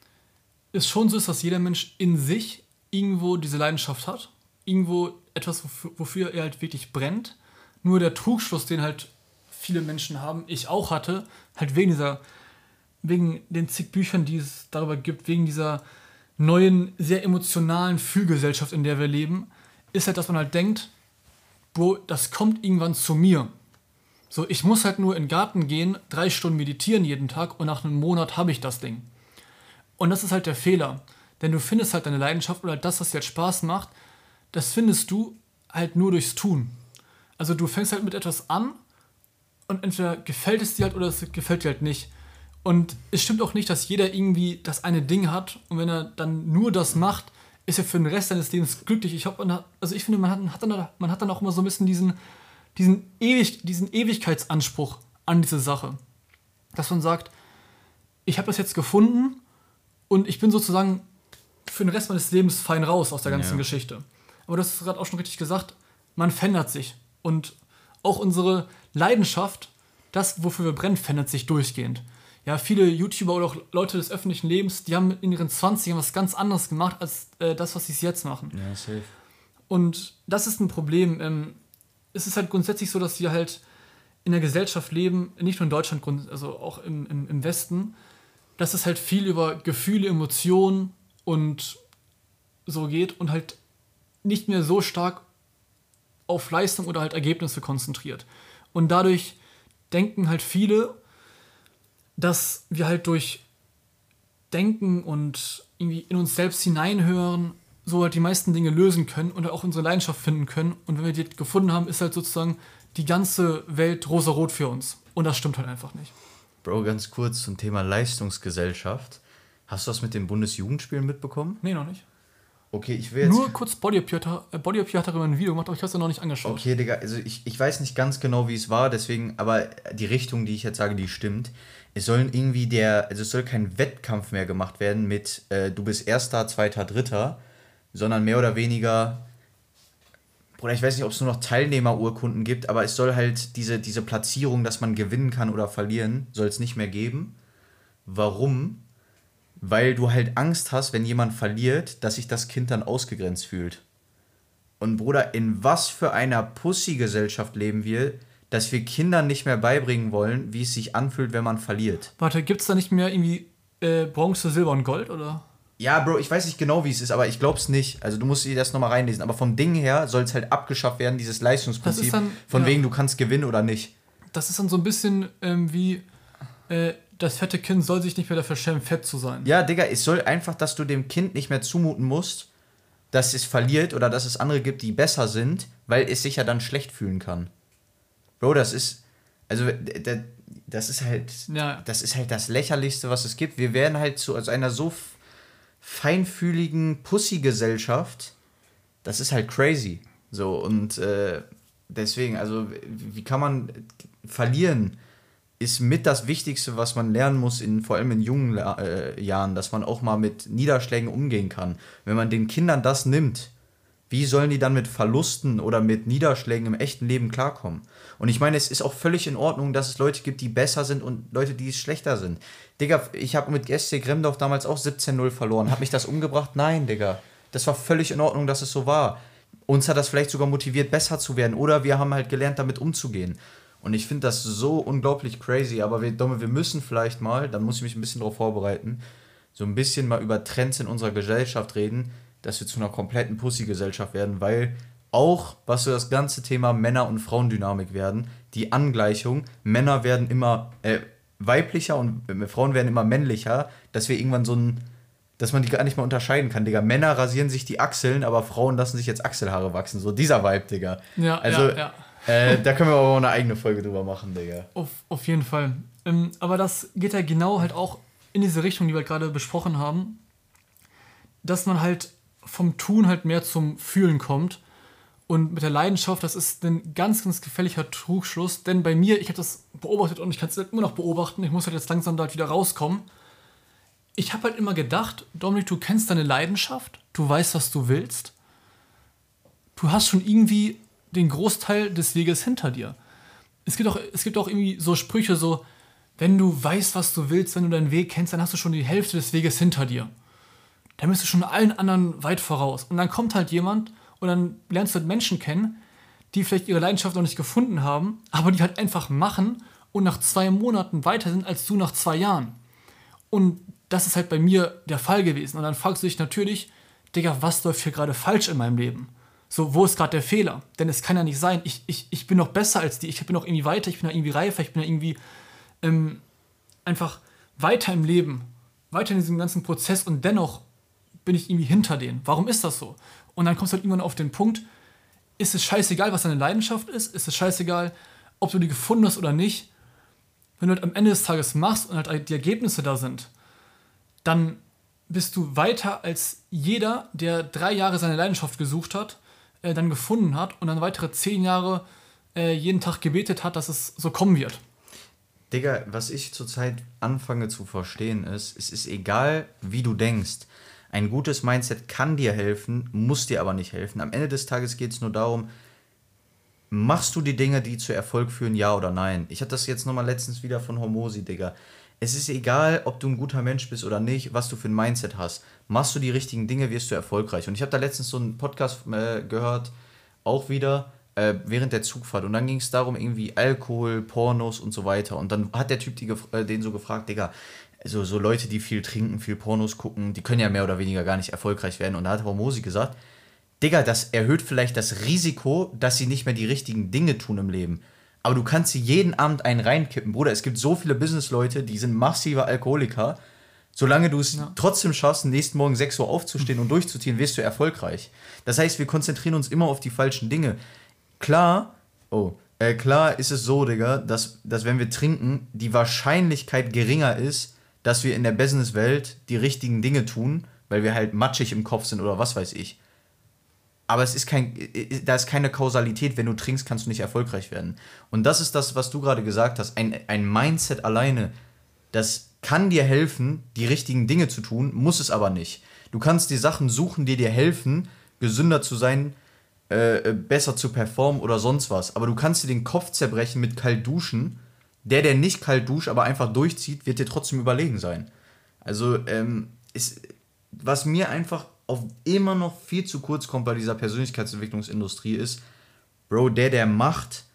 es schon so ist, dass jeder Mensch in sich irgendwo diese Leidenschaft hat. Irgendwo etwas, wofür, wofür er halt wirklich brennt. Nur der Trugschluss, den halt viele Menschen haben, ich auch hatte, halt wegen dieser, wegen den zig Büchern, die es darüber gibt, wegen dieser neuen, sehr emotionalen Fühlgesellschaft, in der wir leben, ist halt, dass man halt denkt, Bro, das kommt irgendwann zu mir. So, ich muss halt nur in den Garten gehen, drei Stunden meditieren jeden Tag und nach einem Monat habe ich das Ding. Und das ist halt der Fehler. Denn du findest halt deine Leidenschaft oder das, was dir halt Spaß macht, das findest du halt nur durchs Tun. Also du fängst halt mit etwas an und entweder gefällt es dir halt oder es gefällt dir halt nicht. Und es stimmt auch nicht, dass jeder irgendwie das eine Ding hat und wenn er dann nur das macht, ist er für den Rest seines Lebens glücklich. Ich hab, also ich finde, man hat, hat dann, man hat dann auch immer so ein bisschen diesen, diesen, Ewig, diesen Ewigkeitsanspruch an diese Sache. Dass man sagt, ich habe das jetzt gefunden und ich bin sozusagen für den Rest meines Lebens fein raus aus der ganzen ja. Geschichte. Aber das ist gerade auch schon richtig gesagt, man verändert sich. Und auch unsere Leidenschaft, das, wofür wir brennen, verändert sich durchgehend. Ja, viele YouTuber oder auch Leute des öffentlichen Lebens, die haben in ihren zwanzigern was ganz anderes gemacht, als äh, das, was sie jetzt machen. Ja, safe. Und das ist ein Problem. Ähm, es ist halt grundsätzlich so, dass wir halt in der Gesellschaft leben, nicht nur in Deutschland, also auch im, im, im Westen, dass es halt viel über Gefühle, Emotionen und so geht und halt nicht mehr so stark auf Leistung oder halt Ergebnisse konzentriert. Und dadurch denken halt viele, dass wir halt durch Denken und irgendwie in uns selbst hineinhören, so halt die meisten Dinge lösen können und auch unsere Leidenschaft finden können. Und wenn wir die gefunden haben, ist halt sozusagen die ganze Welt rosarot für uns. Und das stimmt halt einfach nicht. Bro, ganz kurz zum Thema Leistungsgesellschaft. Hast du das mit den Bundesjugendspielen mitbekommen? Nee, noch nicht. Okay, ich will jetzt... Nur kurz Body Up äh, Body Up hat darüber ein Video gemacht, aber ich habe es ja noch nicht angeschaut. Okay, Digga, also ich, ich weiß nicht ganz genau, wie es war, deswegen, aber die Richtung, die ich jetzt sage, die stimmt. Es sollen irgendwie der, also es soll kein Wettkampf mehr gemacht werden mit äh, du bist Erster, Zweiter, Dritter, sondern mehr oder weniger, Bruder, ich weiß nicht, ob es nur noch Teilnehmerurkunden gibt, aber es soll halt diese, diese Platzierung, dass man gewinnen kann oder verlieren, soll es nicht mehr geben. Warum? Weil du halt Angst hast, wenn jemand verliert, dass sich das Kind dann ausgegrenzt fühlt. Und Bruder, in was für einer Pussy-Gesellschaft leben wir, dass wir Kindern nicht mehr beibringen wollen, wie es sich anfühlt, wenn man verliert. Warte, gibt's da nicht mehr irgendwie äh, Bronze, Silber und Gold, oder? Ja, Bro, ich weiß nicht genau, wie es ist, aber ich glaub's nicht. Also du musst dir das nochmal reinlesen. Aber vom Ding her soll es halt abgeschafft werden, dieses Leistungsprinzip. Dann, von ja. wegen, du kannst gewinnen oder nicht. Das ist dann so ein bisschen ähm, wie, äh, das fette Kind soll sich nicht mehr dafür schämen, fett zu sein. Ja, Digga, es soll einfach, dass du dem Kind nicht mehr zumuten musst, dass es verliert oder dass es andere gibt, die besser sind, weil es sich ja dann schlecht fühlen kann. Bro, das ist, also, das ist halt, ja. das ist halt das Lächerlichste, was es gibt. Wir werden halt zu also einer so feinfühligen Pussy-Gesellschaft, das ist halt crazy. So, und äh, deswegen, also, wie kann man verlieren, ist mit das Wichtigste, was man lernen muss, in, vor allem in jungen äh, Jahren, dass man auch mal mit Niederschlägen umgehen kann. Wenn man den Kindern das nimmt, wie sollen die dann mit Verlusten oder mit Niederschlägen im echten Leben klarkommen? Und ich meine, es ist auch völlig in Ordnung, dass es Leute gibt, die besser sind und Leute, die schlechter sind. Digga, ich habe mit S C Gremdorf damals auch siebzehn null verloren. Hat mich das umgebracht? Nein, Digga. Das war völlig in Ordnung, dass es so war. Uns hat das vielleicht sogar motiviert, besser zu werden. Oder wir haben halt gelernt, damit umzugehen. Und ich finde das so unglaublich crazy. Aber wir, Domme, wir müssen vielleicht mal, dann muss ich mich ein bisschen darauf vorbereiten, so ein bisschen mal über Trends in unserer Gesellschaft reden, dass wir zu einer kompletten Pussy-Gesellschaft werden, weil auch, was so das ganze Thema Männer- und Frauendynamik werden, die Angleichung, Männer werden immer äh, weiblicher und äh, Frauen werden immer männlicher, dass wir irgendwann so ein, dass man die gar nicht mehr unterscheiden kann, Digga. Männer rasieren sich die Achseln, aber Frauen lassen sich jetzt Achselhaare wachsen, so dieser Vibe, Digga. Ja, also, ja, ja. Äh, da können wir aber auch eine eigene Folge drüber machen, Digga. Auf, auf jeden Fall. Ähm, aber das geht ja genau halt auch in diese Richtung, die wir gerade besprochen haben, dass man halt vom Tun halt mehr zum Fühlen kommt. Und mit der Leidenschaft, das ist ein ganz, ganz gefährlicher Trugschluss. Denn bei mir, ich habe das beobachtet und ich kann es immer noch beobachten, ich muss halt jetzt langsam da halt wieder rauskommen. Ich habe halt immer gedacht, Dominik, du kennst deine Leidenschaft, du weißt, was du willst. Du hast schon irgendwie den Großteil des Weges hinter dir. Es gibt auch, es gibt auch irgendwie so Sprüche so, wenn du weißt, was du willst, wenn du deinen Weg kennst, dann hast du schon die Hälfte des Weges hinter dir. Dann bist du schon allen anderen weit voraus. Und dann kommt halt jemand und dann lernst du halt Menschen kennen, die vielleicht ihre Leidenschaft noch nicht gefunden haben, aber die halt einfach machen und nach zwei Monaten weiter sind als du nach zwei Jahren. Und das ist halt bei mir der Fall gewesen. Und dann fragst du dich natürlich, Digga, was läuft hier gerade falsch in meinem Leben? So, wo ist gerade der Fehler? Denn es kann ja nicht sein, ich, ich, ich bin noch besser als die, ich bin noch irgendwie weiter, ich bin noch irgendwie reifer, ich bin ja irgendwie ähm, einfach weiter im Leben, weiter in diesem ganzen Prozess und dennoch bin ich irgendwie hinter denen. Warum ist das so? Und dann kommst du halt irgendwann auf den Punkt, ist es scheißegal, was deine Leidenschaft ist? Ist es scheißegal, ob du die gefunden hast oder nicht? Wenn du halt am Ende des Tages machst und halt die Ergebnisse da sind, dann bist du weiter als jeder, der drei Jahre seine Leidenschaft gesucht hat, äh, dann gefunden hat und dann weitere zehn Jahre äh, jeden Tag gebetet hat, dass es so kommen wird. Digga, was ich zurzeit anfange zu verstehen ist, es ist egal, wie du denkst. Ein gutes Mindset kann dir helfen, muss dir aber nicht helfen. Am Ende des Tages geht es nur darum, machst du die Dinge, die zu Erfolg führen, ja oder nein? Ich hatte das jetzt nochmal letztens wieder von Hormosi, Digga. Es ist egal, ob du ein guter Mensch bist oder nicht, was du für ein Mindset hast. Machst du die richtigen Dinge, wirst du erfolgreich. Und ich habe da letztens so einen Podcast äh, gehört, auch wieder, äh, während der Zugfahrt. Und dann ging es darum, irgendwie Alkohol, Pornos und so weiter. Und dann hat der Typ die gef- äh, den so gefragt, Digga, also so Leute, die viel trinken, viel Pornos gucken, die können ja mehr oder weniger gar nicht erfolgreich werden. Und da hat Hormosi gesagt, Digga, das erhöht vielleicht das Risiko, dass sie nicht mehr die richtigen Dinge tun im Leben. Aber du kannst sie jeden Abend einen reinkippen. Bruder, es gibt so viele Businessleute, die sind massive Alkoholiker. Solange du es ja. trotzdem schaffst, nächsten Morgen sechs Uhr aufzustehen und durchzuziehen, wirst du erfolgreich. Das heißt, wir konzentrieren uns immer auf die falschen Dinge. Klar, oh, äh, klar ist es so, Digga, dass, dass wenn wir trinken, die Wahrscheinlichkeit geringer ist, dass wir in der Businesswelt die richtigen Dinge tun, weil wir halt matschig im Kopf sind oder was weiß ich. Aber es ist kein, da ist keine Kausalität, wenn du trinkst, kannst du nicht erfolgreich werden. Und das ist das, was du gerade gesagt hast. Ein, ein Mindset alleine, das kann dir helfen, die richtigen Dinge zu tun, muss es aber nicht. Du kannst die Sachen suchen, die dir helfen, gesünder zu sein, äh, besser zu performen oder sonst was. Aber du kannst dir den Kopf zerbrechen mit kalt duschen. Der, der nicht kalt duscht, aber einfach durchzieht, wird dir trotzdem überlegen sein. Also, ähm, ist, was mir einfach auf immer noch viel zu kurz kommt bei dieser Persönlichkeitsentwicklungsindustrie ist, Bro, der, der macht,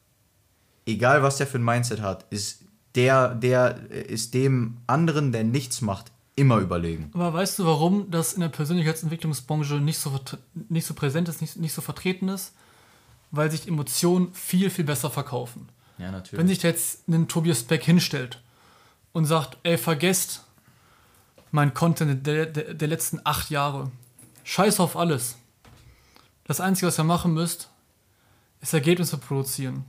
egal was der für ein Mindset hat, ist der, der ist dem anderen, der nichts macht, immer überlegen. Aber weißt du, warum das in der Persönlichkeitsentwicklungsbranche nicht so, nicht so präsent ist, nicht, nicht so vertreten ist? Weil sich Emotionen viel, viel besser verkaufen. Ja, natürlich. Wenn sich jetzt ein Tobias Beck hinstellt und sagt, ey, vergesst mein Content der, der, der letzten acht Jahre. Scheiß auf alles. Das Einzige, was ihr machen müsst, ist Ergebnisse produzieren.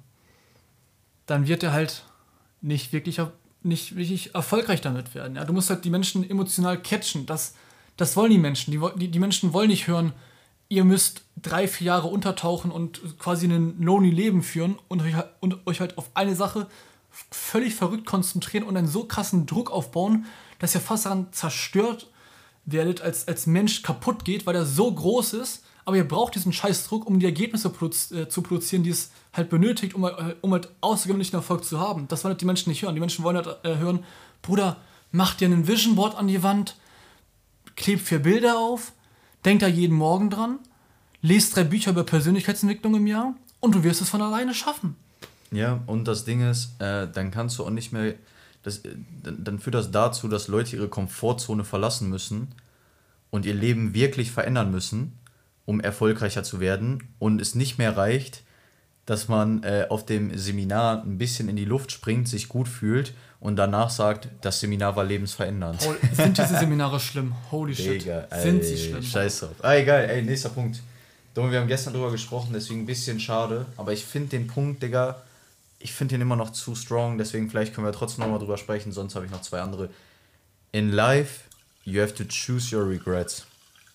Dann wird er halt nicht wirklich, nicht wirklich erfolgreich damit werden. Ja? Du musst halt die Menschen emotional catchen. Das, das wollen die Menschen. Die, die, die Menschen wollen nicht hören, ihr müsst drei, vier Jahre untertauchen und quasi ein lonely Leben führen und euch, und euch halt auf eine Sache völlig verrückt konzentrieren und einen so krassen Druck aufbauen, dass ihr fast daran zerstört werdet, als, als Mensch kaputt geht, weil der so groß ist, aber ihr braucht diesen scheiß Druck, um die Ergebnisse produ- äh, zu produzieren, die es halt benötigt, um, äh, um halt außergewöhnlichen Erfolg zu haben. Das wollen halt die Menschen nicht hören. Die Menschen wollen halt äh, hören, Bruder, mach dir ein Vision Board an die Wand, kleb vier Bilder auf, denk da jeden Morgen dran, lest drei Bücher über Persönlichkeitsentwicklung im Jahr und du wirst es von alleine schaffen. Ja, und das Ding ist, äh, dann kannst du auch nicht mehr, das, äh, dann, dann führt das dazu, dass Leute ihre Komfortzone verlassen müssen und ihr Leben wirklich verändern müssen, um erfolgreicher zu werden und es nicht mehr reicht, dass man äh, auf dem Seminar ein bisschen in die Luft springt, sich gut fühlt und danach sagt, das Seminar war lebensverändernd. Hol, sind diese Seminare schlimm? Holy Digga, shit. Ey, sind sie schlimm? Scheiß drauf. Ah, egal, ey, nächster Punkt. Dumme, wir haben gestern drüber gesprochen, deswegen ein bisschen schade, aber ich finde den Punkt, Digga, ich finde den immer noch zu strong, deswegen vielleicht können wir trotzdem nochmal drüber sprechen, sonst habe ich noch zwei andere. In life, you have to choose your regrets.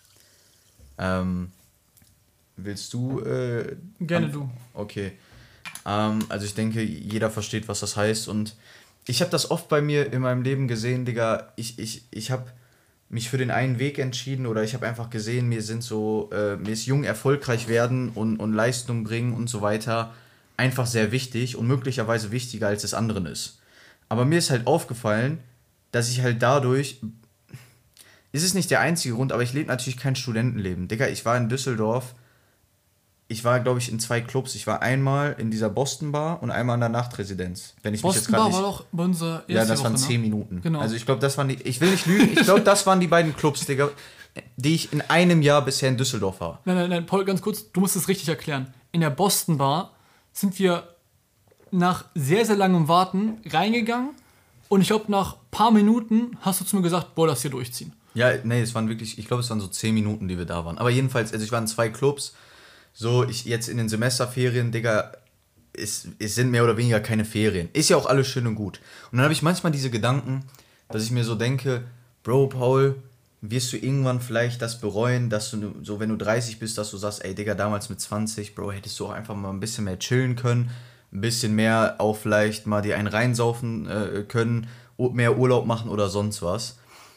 Ähm, willst du? Äh, Gerne an- du. Okay. Ähm, also ich denke, jeder versteht, was das heißt und ich habe das oft bei mir in meinem Leben gesehen, Digga, ich, ich, ich habe mich für den einen Weg entschieden oder ich habe einfach gesehen, mir sind so, äh, mir ist jung erfolgreich werden und, und Leistung bringen und so weiter einfach sehr wichtig und möglicherweise wichtiger als des anderen ist. Aber mir ist halt aufgefallen, dass ich halt dadurch, ist es nicht der einzige Grund, aber ich lebe natürlich kein Studentenleben. Digga, ich war in Düsseldorf, ich war, glaube ich, in zwei Clubs. Ich war einmal in dieser Boston Bar und einmal in der Nachtresidenz. Wenn ich Boston mich jetzt Bar nicht, war doch bei unserer ersten ja, das Woche, waren ne? zehn Minuten. Genau. Also ich glaube, das waren die, ich will nicht lügen, ich glaube, das waren die beiden Clubs, Digga. die ich in einem Jahr bisher in Düsseldorf war. Nein, nein, nein, Paul, ganz kurz, du musst es richtig erklären. In der Boston Bar sind wir nach sehr, sehr langem Warten reingegangen und ich glaube, nach ein paar Minuten hast du zu mir gesagt, boah, lass hier durchziehen. Ja, nee, es waren wirklich, ich glaube, es waren so zehn Minuten, die wir da waren. Aber jedenfalls, also ich war in zwei Clubs, so, ich jetzt in den Semesterferien, Digga, es, es sind mehr oder weniger keine Ferien. Ist ja auch alles schön und gut. Und dann habe ich manchmal diese Gedanken, dass ich mir so denke, Bro, Paul, wirst du irgendwann vielleicht das bereuen, dass du, so wenn du dreißig bist, dass du sagst, ey, Digga, damals mit zwanzig, Bro, hättest du auch einfach mal ein bisschen mehr chillen können, ein bisschen mehr auch vielleicht mal dir einen reinsaufen äh, können, mehr Urlaub machen oder sonst was.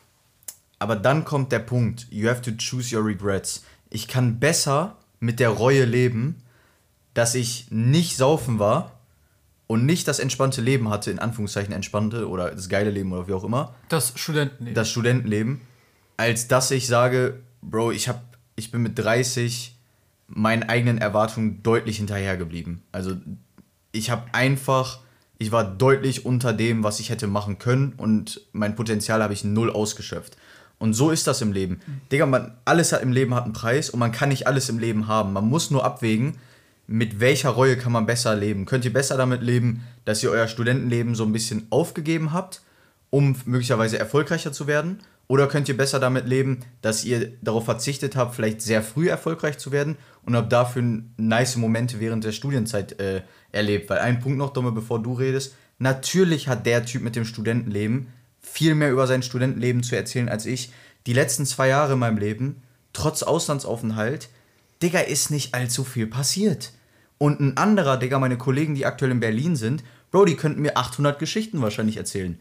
Aber dann kommt der Punkt, you have to choose your regrets. Ich kann besser mit der Reue leben, dass ich nicht saufen war und nicht das entspannte Leben hatte, in Anführungszeichen entspannte oder das geile Leben oder wie auch immer. Das Studentenleben. Das Studentenleben, als dass ich sage, Bro, ich, hab, ich bin mit dreißig meinen eigenen Erwartungen deutlich hinterhergeblieben. Also ich habe einfach, ich war deutlich unter dem, was ich hätte machen können und mein Potenzial habe ich null ausgeschöpft. Und so ist das im Leben. Mhm. Digga, man, alles hat im Leben hat einen Preis und man kann nicht alles im Leben haben. Man muss nur abwägen, mit welcher Reue kann man besser leben. Könnt ihr besser damit leben, dass ihr euer Studentenleben so ein bisschen aufgegeben habt, um möglicherweise erfolgreicher zu werden? Oder könnt ihr besser damit leben, dass ihr darauf verzichtet habt, vielleicht sehr früh erfolgreich zu werden und habt dafür nice Momente während der Studienzeit äh, erlebt? Weil ein Punkt noch, Domme, bevor du redest. Natürlich hat der Typ mit dem Studentenleben viel mehr über sein Studentenleben zu erzählen als ich. Die letzten zwei Jahre in meinem Leben, trotz Auslandsaufenthalt, Digga, ist nicht allzu viel passiert. Und ein anderer, Digga, meine Kollegen, die aktuell in Berlin sind, Bro, die könnten mir achthundert Geschichten wahrscheinlich erzählen.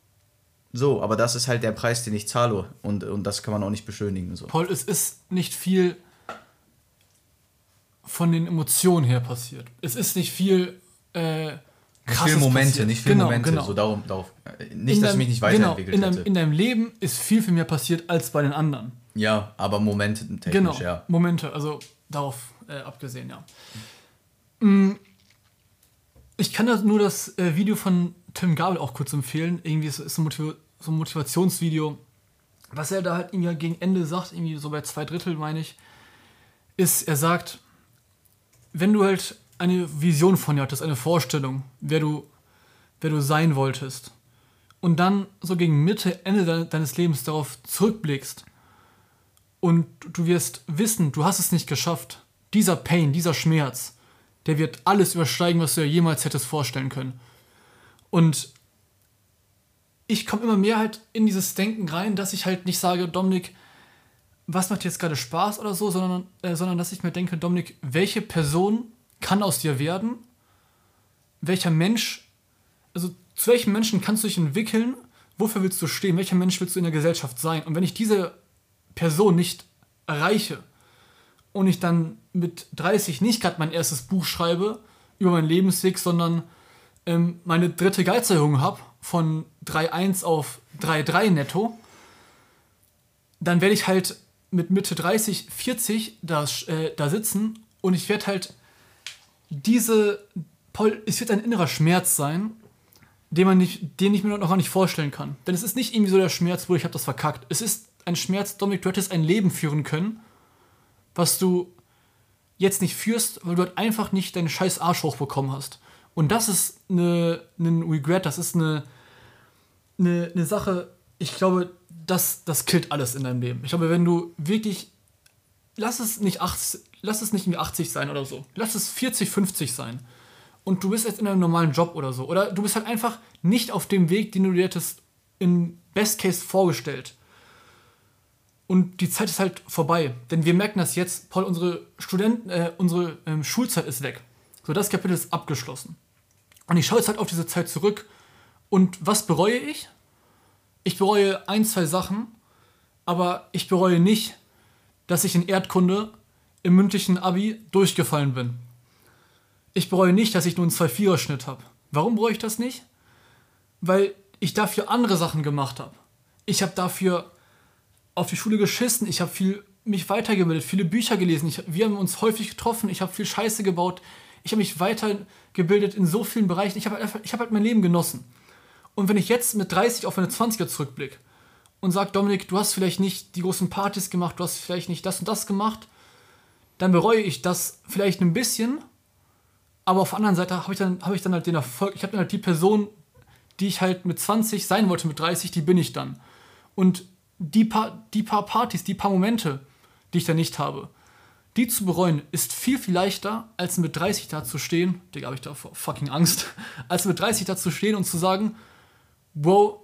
So, aber das ist halt der Preis, den ich zahle. Und, und das kann man auch nicht beschönigen. So. Paul, es ist nicht viel von den Emotionen her passiert. Es ist nicht viel äh, Nicht viele Momente, passiert. nicht viele genau, Momente. Genau. So darum, darauf, nicht, in dass deinem, ich mich nicht weiterentwickelt genau, in hätte. Deinem, in deinem Leben ist viel, viel mehr passiert als bei den anderen. Ja, aber Momente technisch, genau, ja. Momente, also darauf äh, abgesehen, ja. Mhm. Ich kann da nur das äh, Video von Tim Gabel auch kurz empfehlen. Irgendwie ist es so, Motiv- so ein Motivationsvideo. Was er da halt irgendwie gegen Ende sagt, irgendwie so bei zwei Drittel, meine ich, ist, er sagt, wenn du halt eine Vision von dir hattest, eine Vorstellung, wer du, wer du sein wolltest, und dann so gegen Mitte, Ende de- deines Lebens darauf zurückblickst und du wirst wissen, du hast es nicht geschafft, dieser Pain, dieser Schmerz, der wird alles übersteigen, was du dir jemals hättest vorstellen können. Und ich komme immer mehr halt in dieses Denken rein, dass ich halt nicht sage, Dominik, was macht jetzt gerade Spaß oder so, sondern, äh, sondern dass ich mir denke, Dominik, welche Person kann aus dir werden? Welcher Mensch, also zu welchem Menschen kannst du dich entwickeln? Wofür willst du stehen? Welcher Mensch willst du in der Gesellschaft sein? Und wenn ich diese Person nicht erreiche und ich dann mit dreißig nicht gerade mein erstes Buch schreibe über meinen Lebensweg, sondern ähm, meine dritte Gehaltserhöhung habe von drei Komma eins auf drei Komma drei netto, dann werde ich halt mit Mitte dreißig, vierzig da, äh, da sitzen und ich werde halt diese, Paul, es wird ein innerer Schmerz sein, den, man nicht, den ich mir noch gar nicht vorstellen kann. Denn es ist nicht irgendwie so der Schmerz, wo ich habe das verkackt. Es ist ein Schmerz, Dominik, du hättest ein Leben führen können, was du jetzt nicht führst, weil du halt einfach nicht deinen scheiß Arsch hochbekommen hast. Und das ist eine, ein Regret, das ist eine, eine, eine Sache, ich glaube, das, das killt alles in deinem Leben. Ich glaube, wenn du wirklich, lass es nicht achtzig, lass es nicht irgendwie achtzig sein oder so, lass es vierzig, fünfzig sein und du bist jetzt in einem normalen Job oder so, oder du bist halt einfach nicht auf dem Weg, den du dir hättest im Best Case vorgestellt. Und die Zeit ist halt vorbei, denn wir merken das jetzt, Paul, unsere Studenten, äh, unsere ähm, Schulzeit ist weg. So, das Kapitel ist abgeschlossen. Und ich schaue jetzt halt auf diese Zeit zurück und was bereue ich? Ich bereue ein, zwei Sachen, aber ich bereue nicht, dass ich in Erdkunde im mündlichen Abi durchgefallen bin. Ich bereue nicht, dass ich nur einen zwei Komma vierer Schnitt habe. Warum bereue ich das nicht? Weil ich dafür andere Sachen gemacht habe. Ich habe dafür auf die Schule geschissen, ich habe viel mich weitergebildet, viele Bücher gelesen, ich, wir haben uns häufig getroffen, ich habe viel Scheiße gebaut, ich habe mich weitergebildet in so vielen Bereichen, ich habe halt, hab halt mein Leben genossen. Und wenn ich jetzt mit dreißig auf meine zwanziger zurückblicke und sage, Dominik, du hast vielleicht nicht die großen Partys gemacht, du hast vielleicht nicht das und das gemacht, dann bereue ich das vielleicht ein bisschen, aber auf der anderen Seite habe ich, dann, hab ich dann halt den Erfolg, ich habe dann halt die Person, die ich halt mit zwanzig sein wollte, mit dreißig, die bin ich dann. Und die paar, die paar Partys, die paar Momente, die ich dann nicht habe, die zu bereuen, ist viel, viel leichter, als mit dreißig da zu stehen, Digga, habe ich da fucking Angst, als mit dreißig da zu stehen und zu sagen, Bro,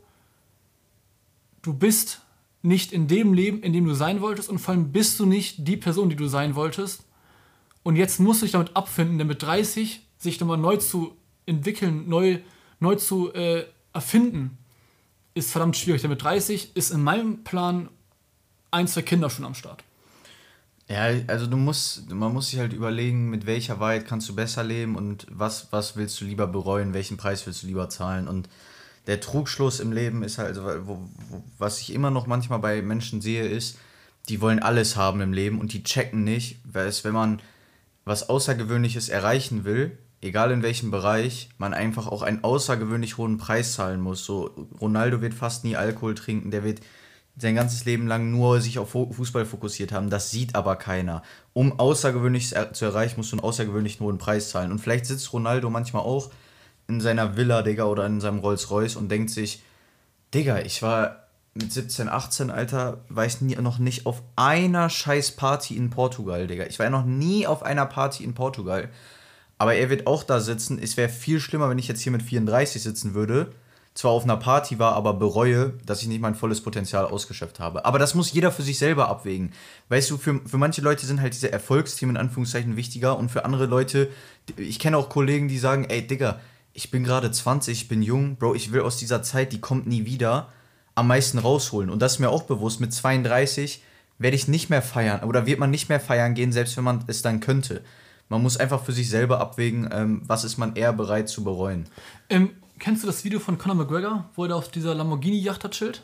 du bist nicht in dem Leben, in dem du sein wolltest und vor allem bist du nicht die Person, die du sein wolltest. Und jetzt musst du dich damit abfinden, denn mit dreißig sich nochmal neu zu entwickeln, neu, neu zu äh, erfinden, ist verdammt schwierig. Denn mit dreißig ist in meinem Plan ein, zwei Kinder schon am Start. Ja, also du musst, man muss sich halt überlegen, mit welcher Wahrheit kannst du besser leben und was, was willst du lieber bereuen, welchen Preis willst du lieber zahlen. Und der Trugschluss im Leben ist halt, wo, wo, was ich immer noch manchmal bei Menschen sehe, ist, die wollen alles haben im Leben und die checken nicht, weil es, wenn man was Außergewöhnliches erreichen will, egal in welchem Bereich, man einfach auch einen außergewöhnlich hohen Preis zahlen muss. So, Ronaldo wird fast nie Alkohol trinken, der wird sein ganzes Leben lang nur sich auf Fußball fokussiert haben. Das sieht aber keiner. Um Außergewöhnliches zu erreichen, musst du einen außergewöhnlich hohen Preis zahlen. Und vielleicht sitzt Ronaldo manchmal auch in seiner Villa, Digga, oder in seinem Rolls-Royce und denkt sich, Digga, ich war mit siebzehn, achtzehn, Alter, war ich nie, noch nicht auf einer scheiß Party in Portugal, Digga. Ich war ja noch nie auf einer Party in Portugal. Aber er wird auch da sitzen. Es wäre viel schlimmer, wenn ich jetzt hier mit vierunddreißig sitzen würde, zwar auf einer Party war, aber bereue, dass ich nicht mein volles Potenzial ausgeschöpft habe. Aber das muss jeder für sich selber abwägen. Weißt du, für, für manche Leute sind halt diese Erfolgsthemen in Anführungszeichen wichtiger und für andere Leute, ich kenne auch Kollegen, die sagen, ey, Digga, ich bin gerade zwanzig, ich bin jung, Bro, ich will aus dieser Zeit, die kommt nie wieder, am meisten rausholen. Und das ist mir auch bewusst, mit zweiunddreißig werde ich nicht mehr feiern oder wird man nicht mehr feiern gehen, selbst wenn man es dann könnte. Man muss einfach für sich selber abwägen, ähm, was ist man eher bereit zu bereuen. Ähm, kennst du das Video von Conor McGregor, wo er da auf dieser Lamborghini-Yacht hat, chillt?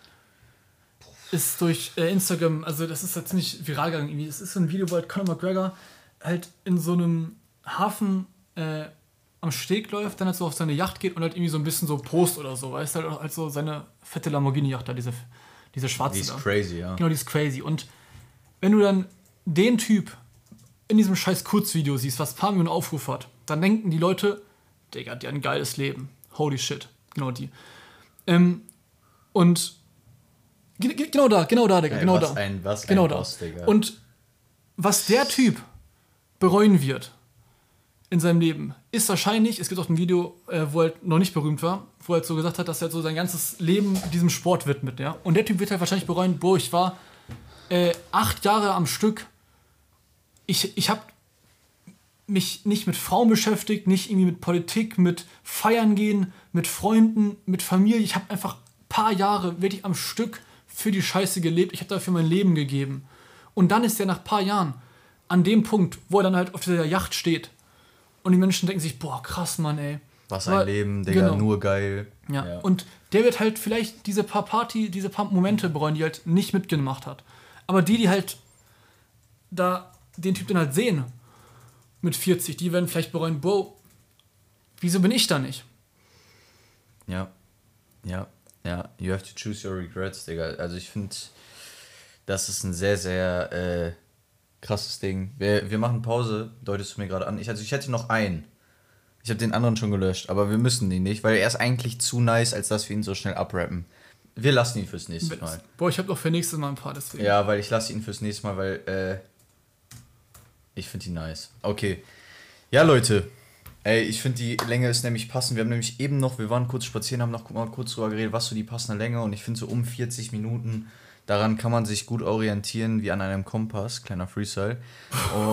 Ist durch äh, Instagram, also das ist jetzt nicht viral gegangen irgendwie. Es ist so ein Video, wo halt Conor McGregor halt in so einem Hafen äh, am Steg läuft, dann halt so auf seine Yacht geht und halt irgendwie so ein bisschen so post oder so, weißt du, halt, halt so seine fette Lamborghini-Yacht da, diese, diese schwarze Die ist da. crazy, ja. Genau, die ist crazy. Und wenn du dann den Typ in diesem scheiß Kurzvideo siehst, was ein paar Millionen Aufrufe hat, dann denken die Leute, Digga, die hat ein geiles Leben. Holy shit. Genau die. Ähm, und ge- ge- genau da, genau da, Digga, Ey, genau was da. Ein, was genau ein da. Boss, Digga. Und was der Typ bereuen wird in seinem Leben, ist wahrscheinlich, es gibt auch ein Video, äh, wo er halt noch nicht berühmt war, wo er halt so gesagt hat, dass er halt so sein ganzes Leben diesem Sport widmet, ja. Und der Typ wird halt wahrscheinlich bereuen, boah, ich war äh, acht Jahre am Stück, ich, ich habe mich nicht mit Frauen beschäftigt, nicht irgendwie mit Politik, mit Feiern gehen, mit Freunden, mit Familie. Ich habe einfach ein paar Jahre wirklich am Stück für die Scheiße gelebt. Ich habe dafür mein Leben gegeben. Und dann ist er nach ein paar Jahren an dem Punkt, wo er dann halt auf dieser Yacht steht. Und die Menschen denken sich, boah, krass, Mann, ey. Was ein Leben, Digga, genau. Nur geil. Ja. ja, und der wird halt vielleicht diese paar Party, diese paar Momente bereuen, die er halt nicht mitgemacht hat. Aber die, die halt da den Typ dann halt sehen, mit vierzig, die werden vielleicht bereuen, Bro, wieso bin ich da nicht? Ja, ja, ja, you have to choose your regrets, Digga. Also ich finde, das ist ein sehr, sehr äh, krasses Ding. Wir, wir machen Pause, deutest du mir gerade an. Ich, also ich hätte noch einen. Ich habe den anderen schon gelöscht, aber wir müssen ihn nicht, weil er ist eigentlich zu nice, als dass wir ihn so schnell abrappen. Wir lassen ihn fürs nächste Mal. Boah, ich habe doch für nächstes Mal ein paar, deswegen. Ja, weil ich lasse ihn fürs nächste Mal, weil äh, ich finde ihn nice. Okay. Ja, Leute. Ey, ich finde die Länge ist nämlich passend. Wir haben nämlich eben noch, wir waren kurz spazieren, haben noch mal kurz drüber geredet, was so die passende Länge, und ich finde so um vierzig Minuten, daran kann man sich gut orientieren, wie an einem Kompass. Kleiner Freestyle. Oh.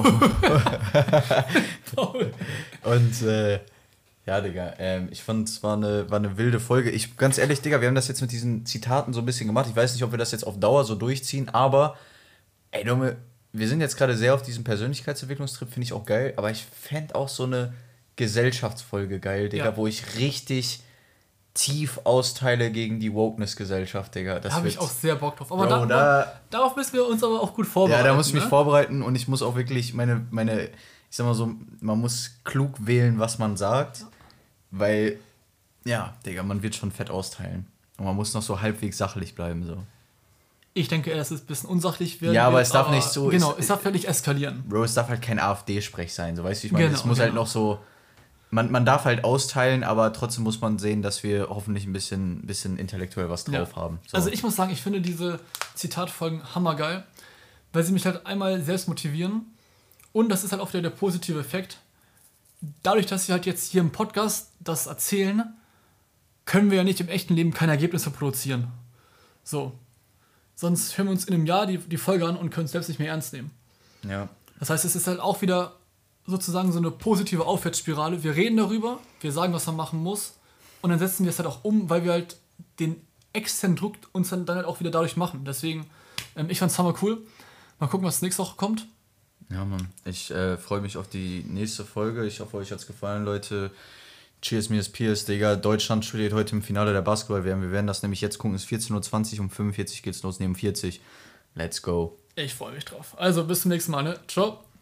Und äh, ja, Digga, ähm, ich fand, es war eine, war eine wilde Folge. Ich, ganz ehrlich, Digga, wir haben das jetzt mit diesen Zitaten so ein bisschen gemacht. Ich weiß nicht, ob wir das jetzt auf Dauer so durchziehen, aber ey, Dumme, wir sind jetzt gerade sehr auf diesem Persönlichkeitsentwicklungstrip, finde ich auch geil, aber ich fände auch so eine Gesellschaftsfolge geil, Digga, ja. Wo ich richtig tief austeile gegen die Wokeness-Gesellschaft, Digga. Da habe ich auch sehr Bock drauf. Aber Bro, da, da, darauf müssen wir uns aber auch gut vorbereiten. Ja, da muss ich ne? mich vorbereiten, und ich muss auch wirklich meine, meine, ich sag mal so, man muss klug wählen, was man sagt, weil, ja, Digga, man wird schon fett austeilen. Und man muss noch so halbwegs sachlich bleiben. So. Ich denke eher, dass es ein bisschen unsachlich wird. Ja, aber wird, es darf aber nicht so... Genau, es, es darf halt nicht eskalieren. Bro, es darf halt kein AfD-Sprech sein, so weißt du, ich meine, Genau, es muss genau. halt noch so... Man, man darf halt austeilen, aber trotzdem muss man sehen, dass wir hoffentlich ein bisschen, bisschen intellektuell was drauf Ja. haben. So. Also ich muss sagen, ich finde diese Zitatfolgen hammergeil, weil sie mich halt einmal selbst motivieren und das ist halt auch wieder der positive Effekt. Dadurch, dass wir halt jetzt hier im Podcast das erzählen, können wir ja nicht im echten Leben keine Ergebnisse produzieren. So. Sonst hören wir uns in einem Jahr die, die Folge an und können es selbst nicht mehr ernst nehmen. Ja. Das heißt, es ist halt auch wieder sozusagen so eine positive Aufwärtsspirale. Wir reden darüber, wir sagen, was man machen muss und dann setzen wir es halt auch um, weil wir halt den externen Druck uns dann, dann halt auch wieder dadurch machen. Deswegen, ähm, ich fand's hammer cool. Mal gucken, was nächste Woche kommt. Ja, Mann. Ich äh, freue mich auf die nächste Folge. Ich hoffe, euch hat's gefallen, Leute. Cheers, mir ist Piers, Digga. Deutschland studiert heute im Finale der Basketball-W M. Wir werden das nämlich jetzt gucken. Es ist vierzehn Uhr zwanzig, um fünfundvierzig geht's los, neben vierzig. Let's go. Ich freue mich drauf. Also, bis zum nächsten Mal, ne? Ciao.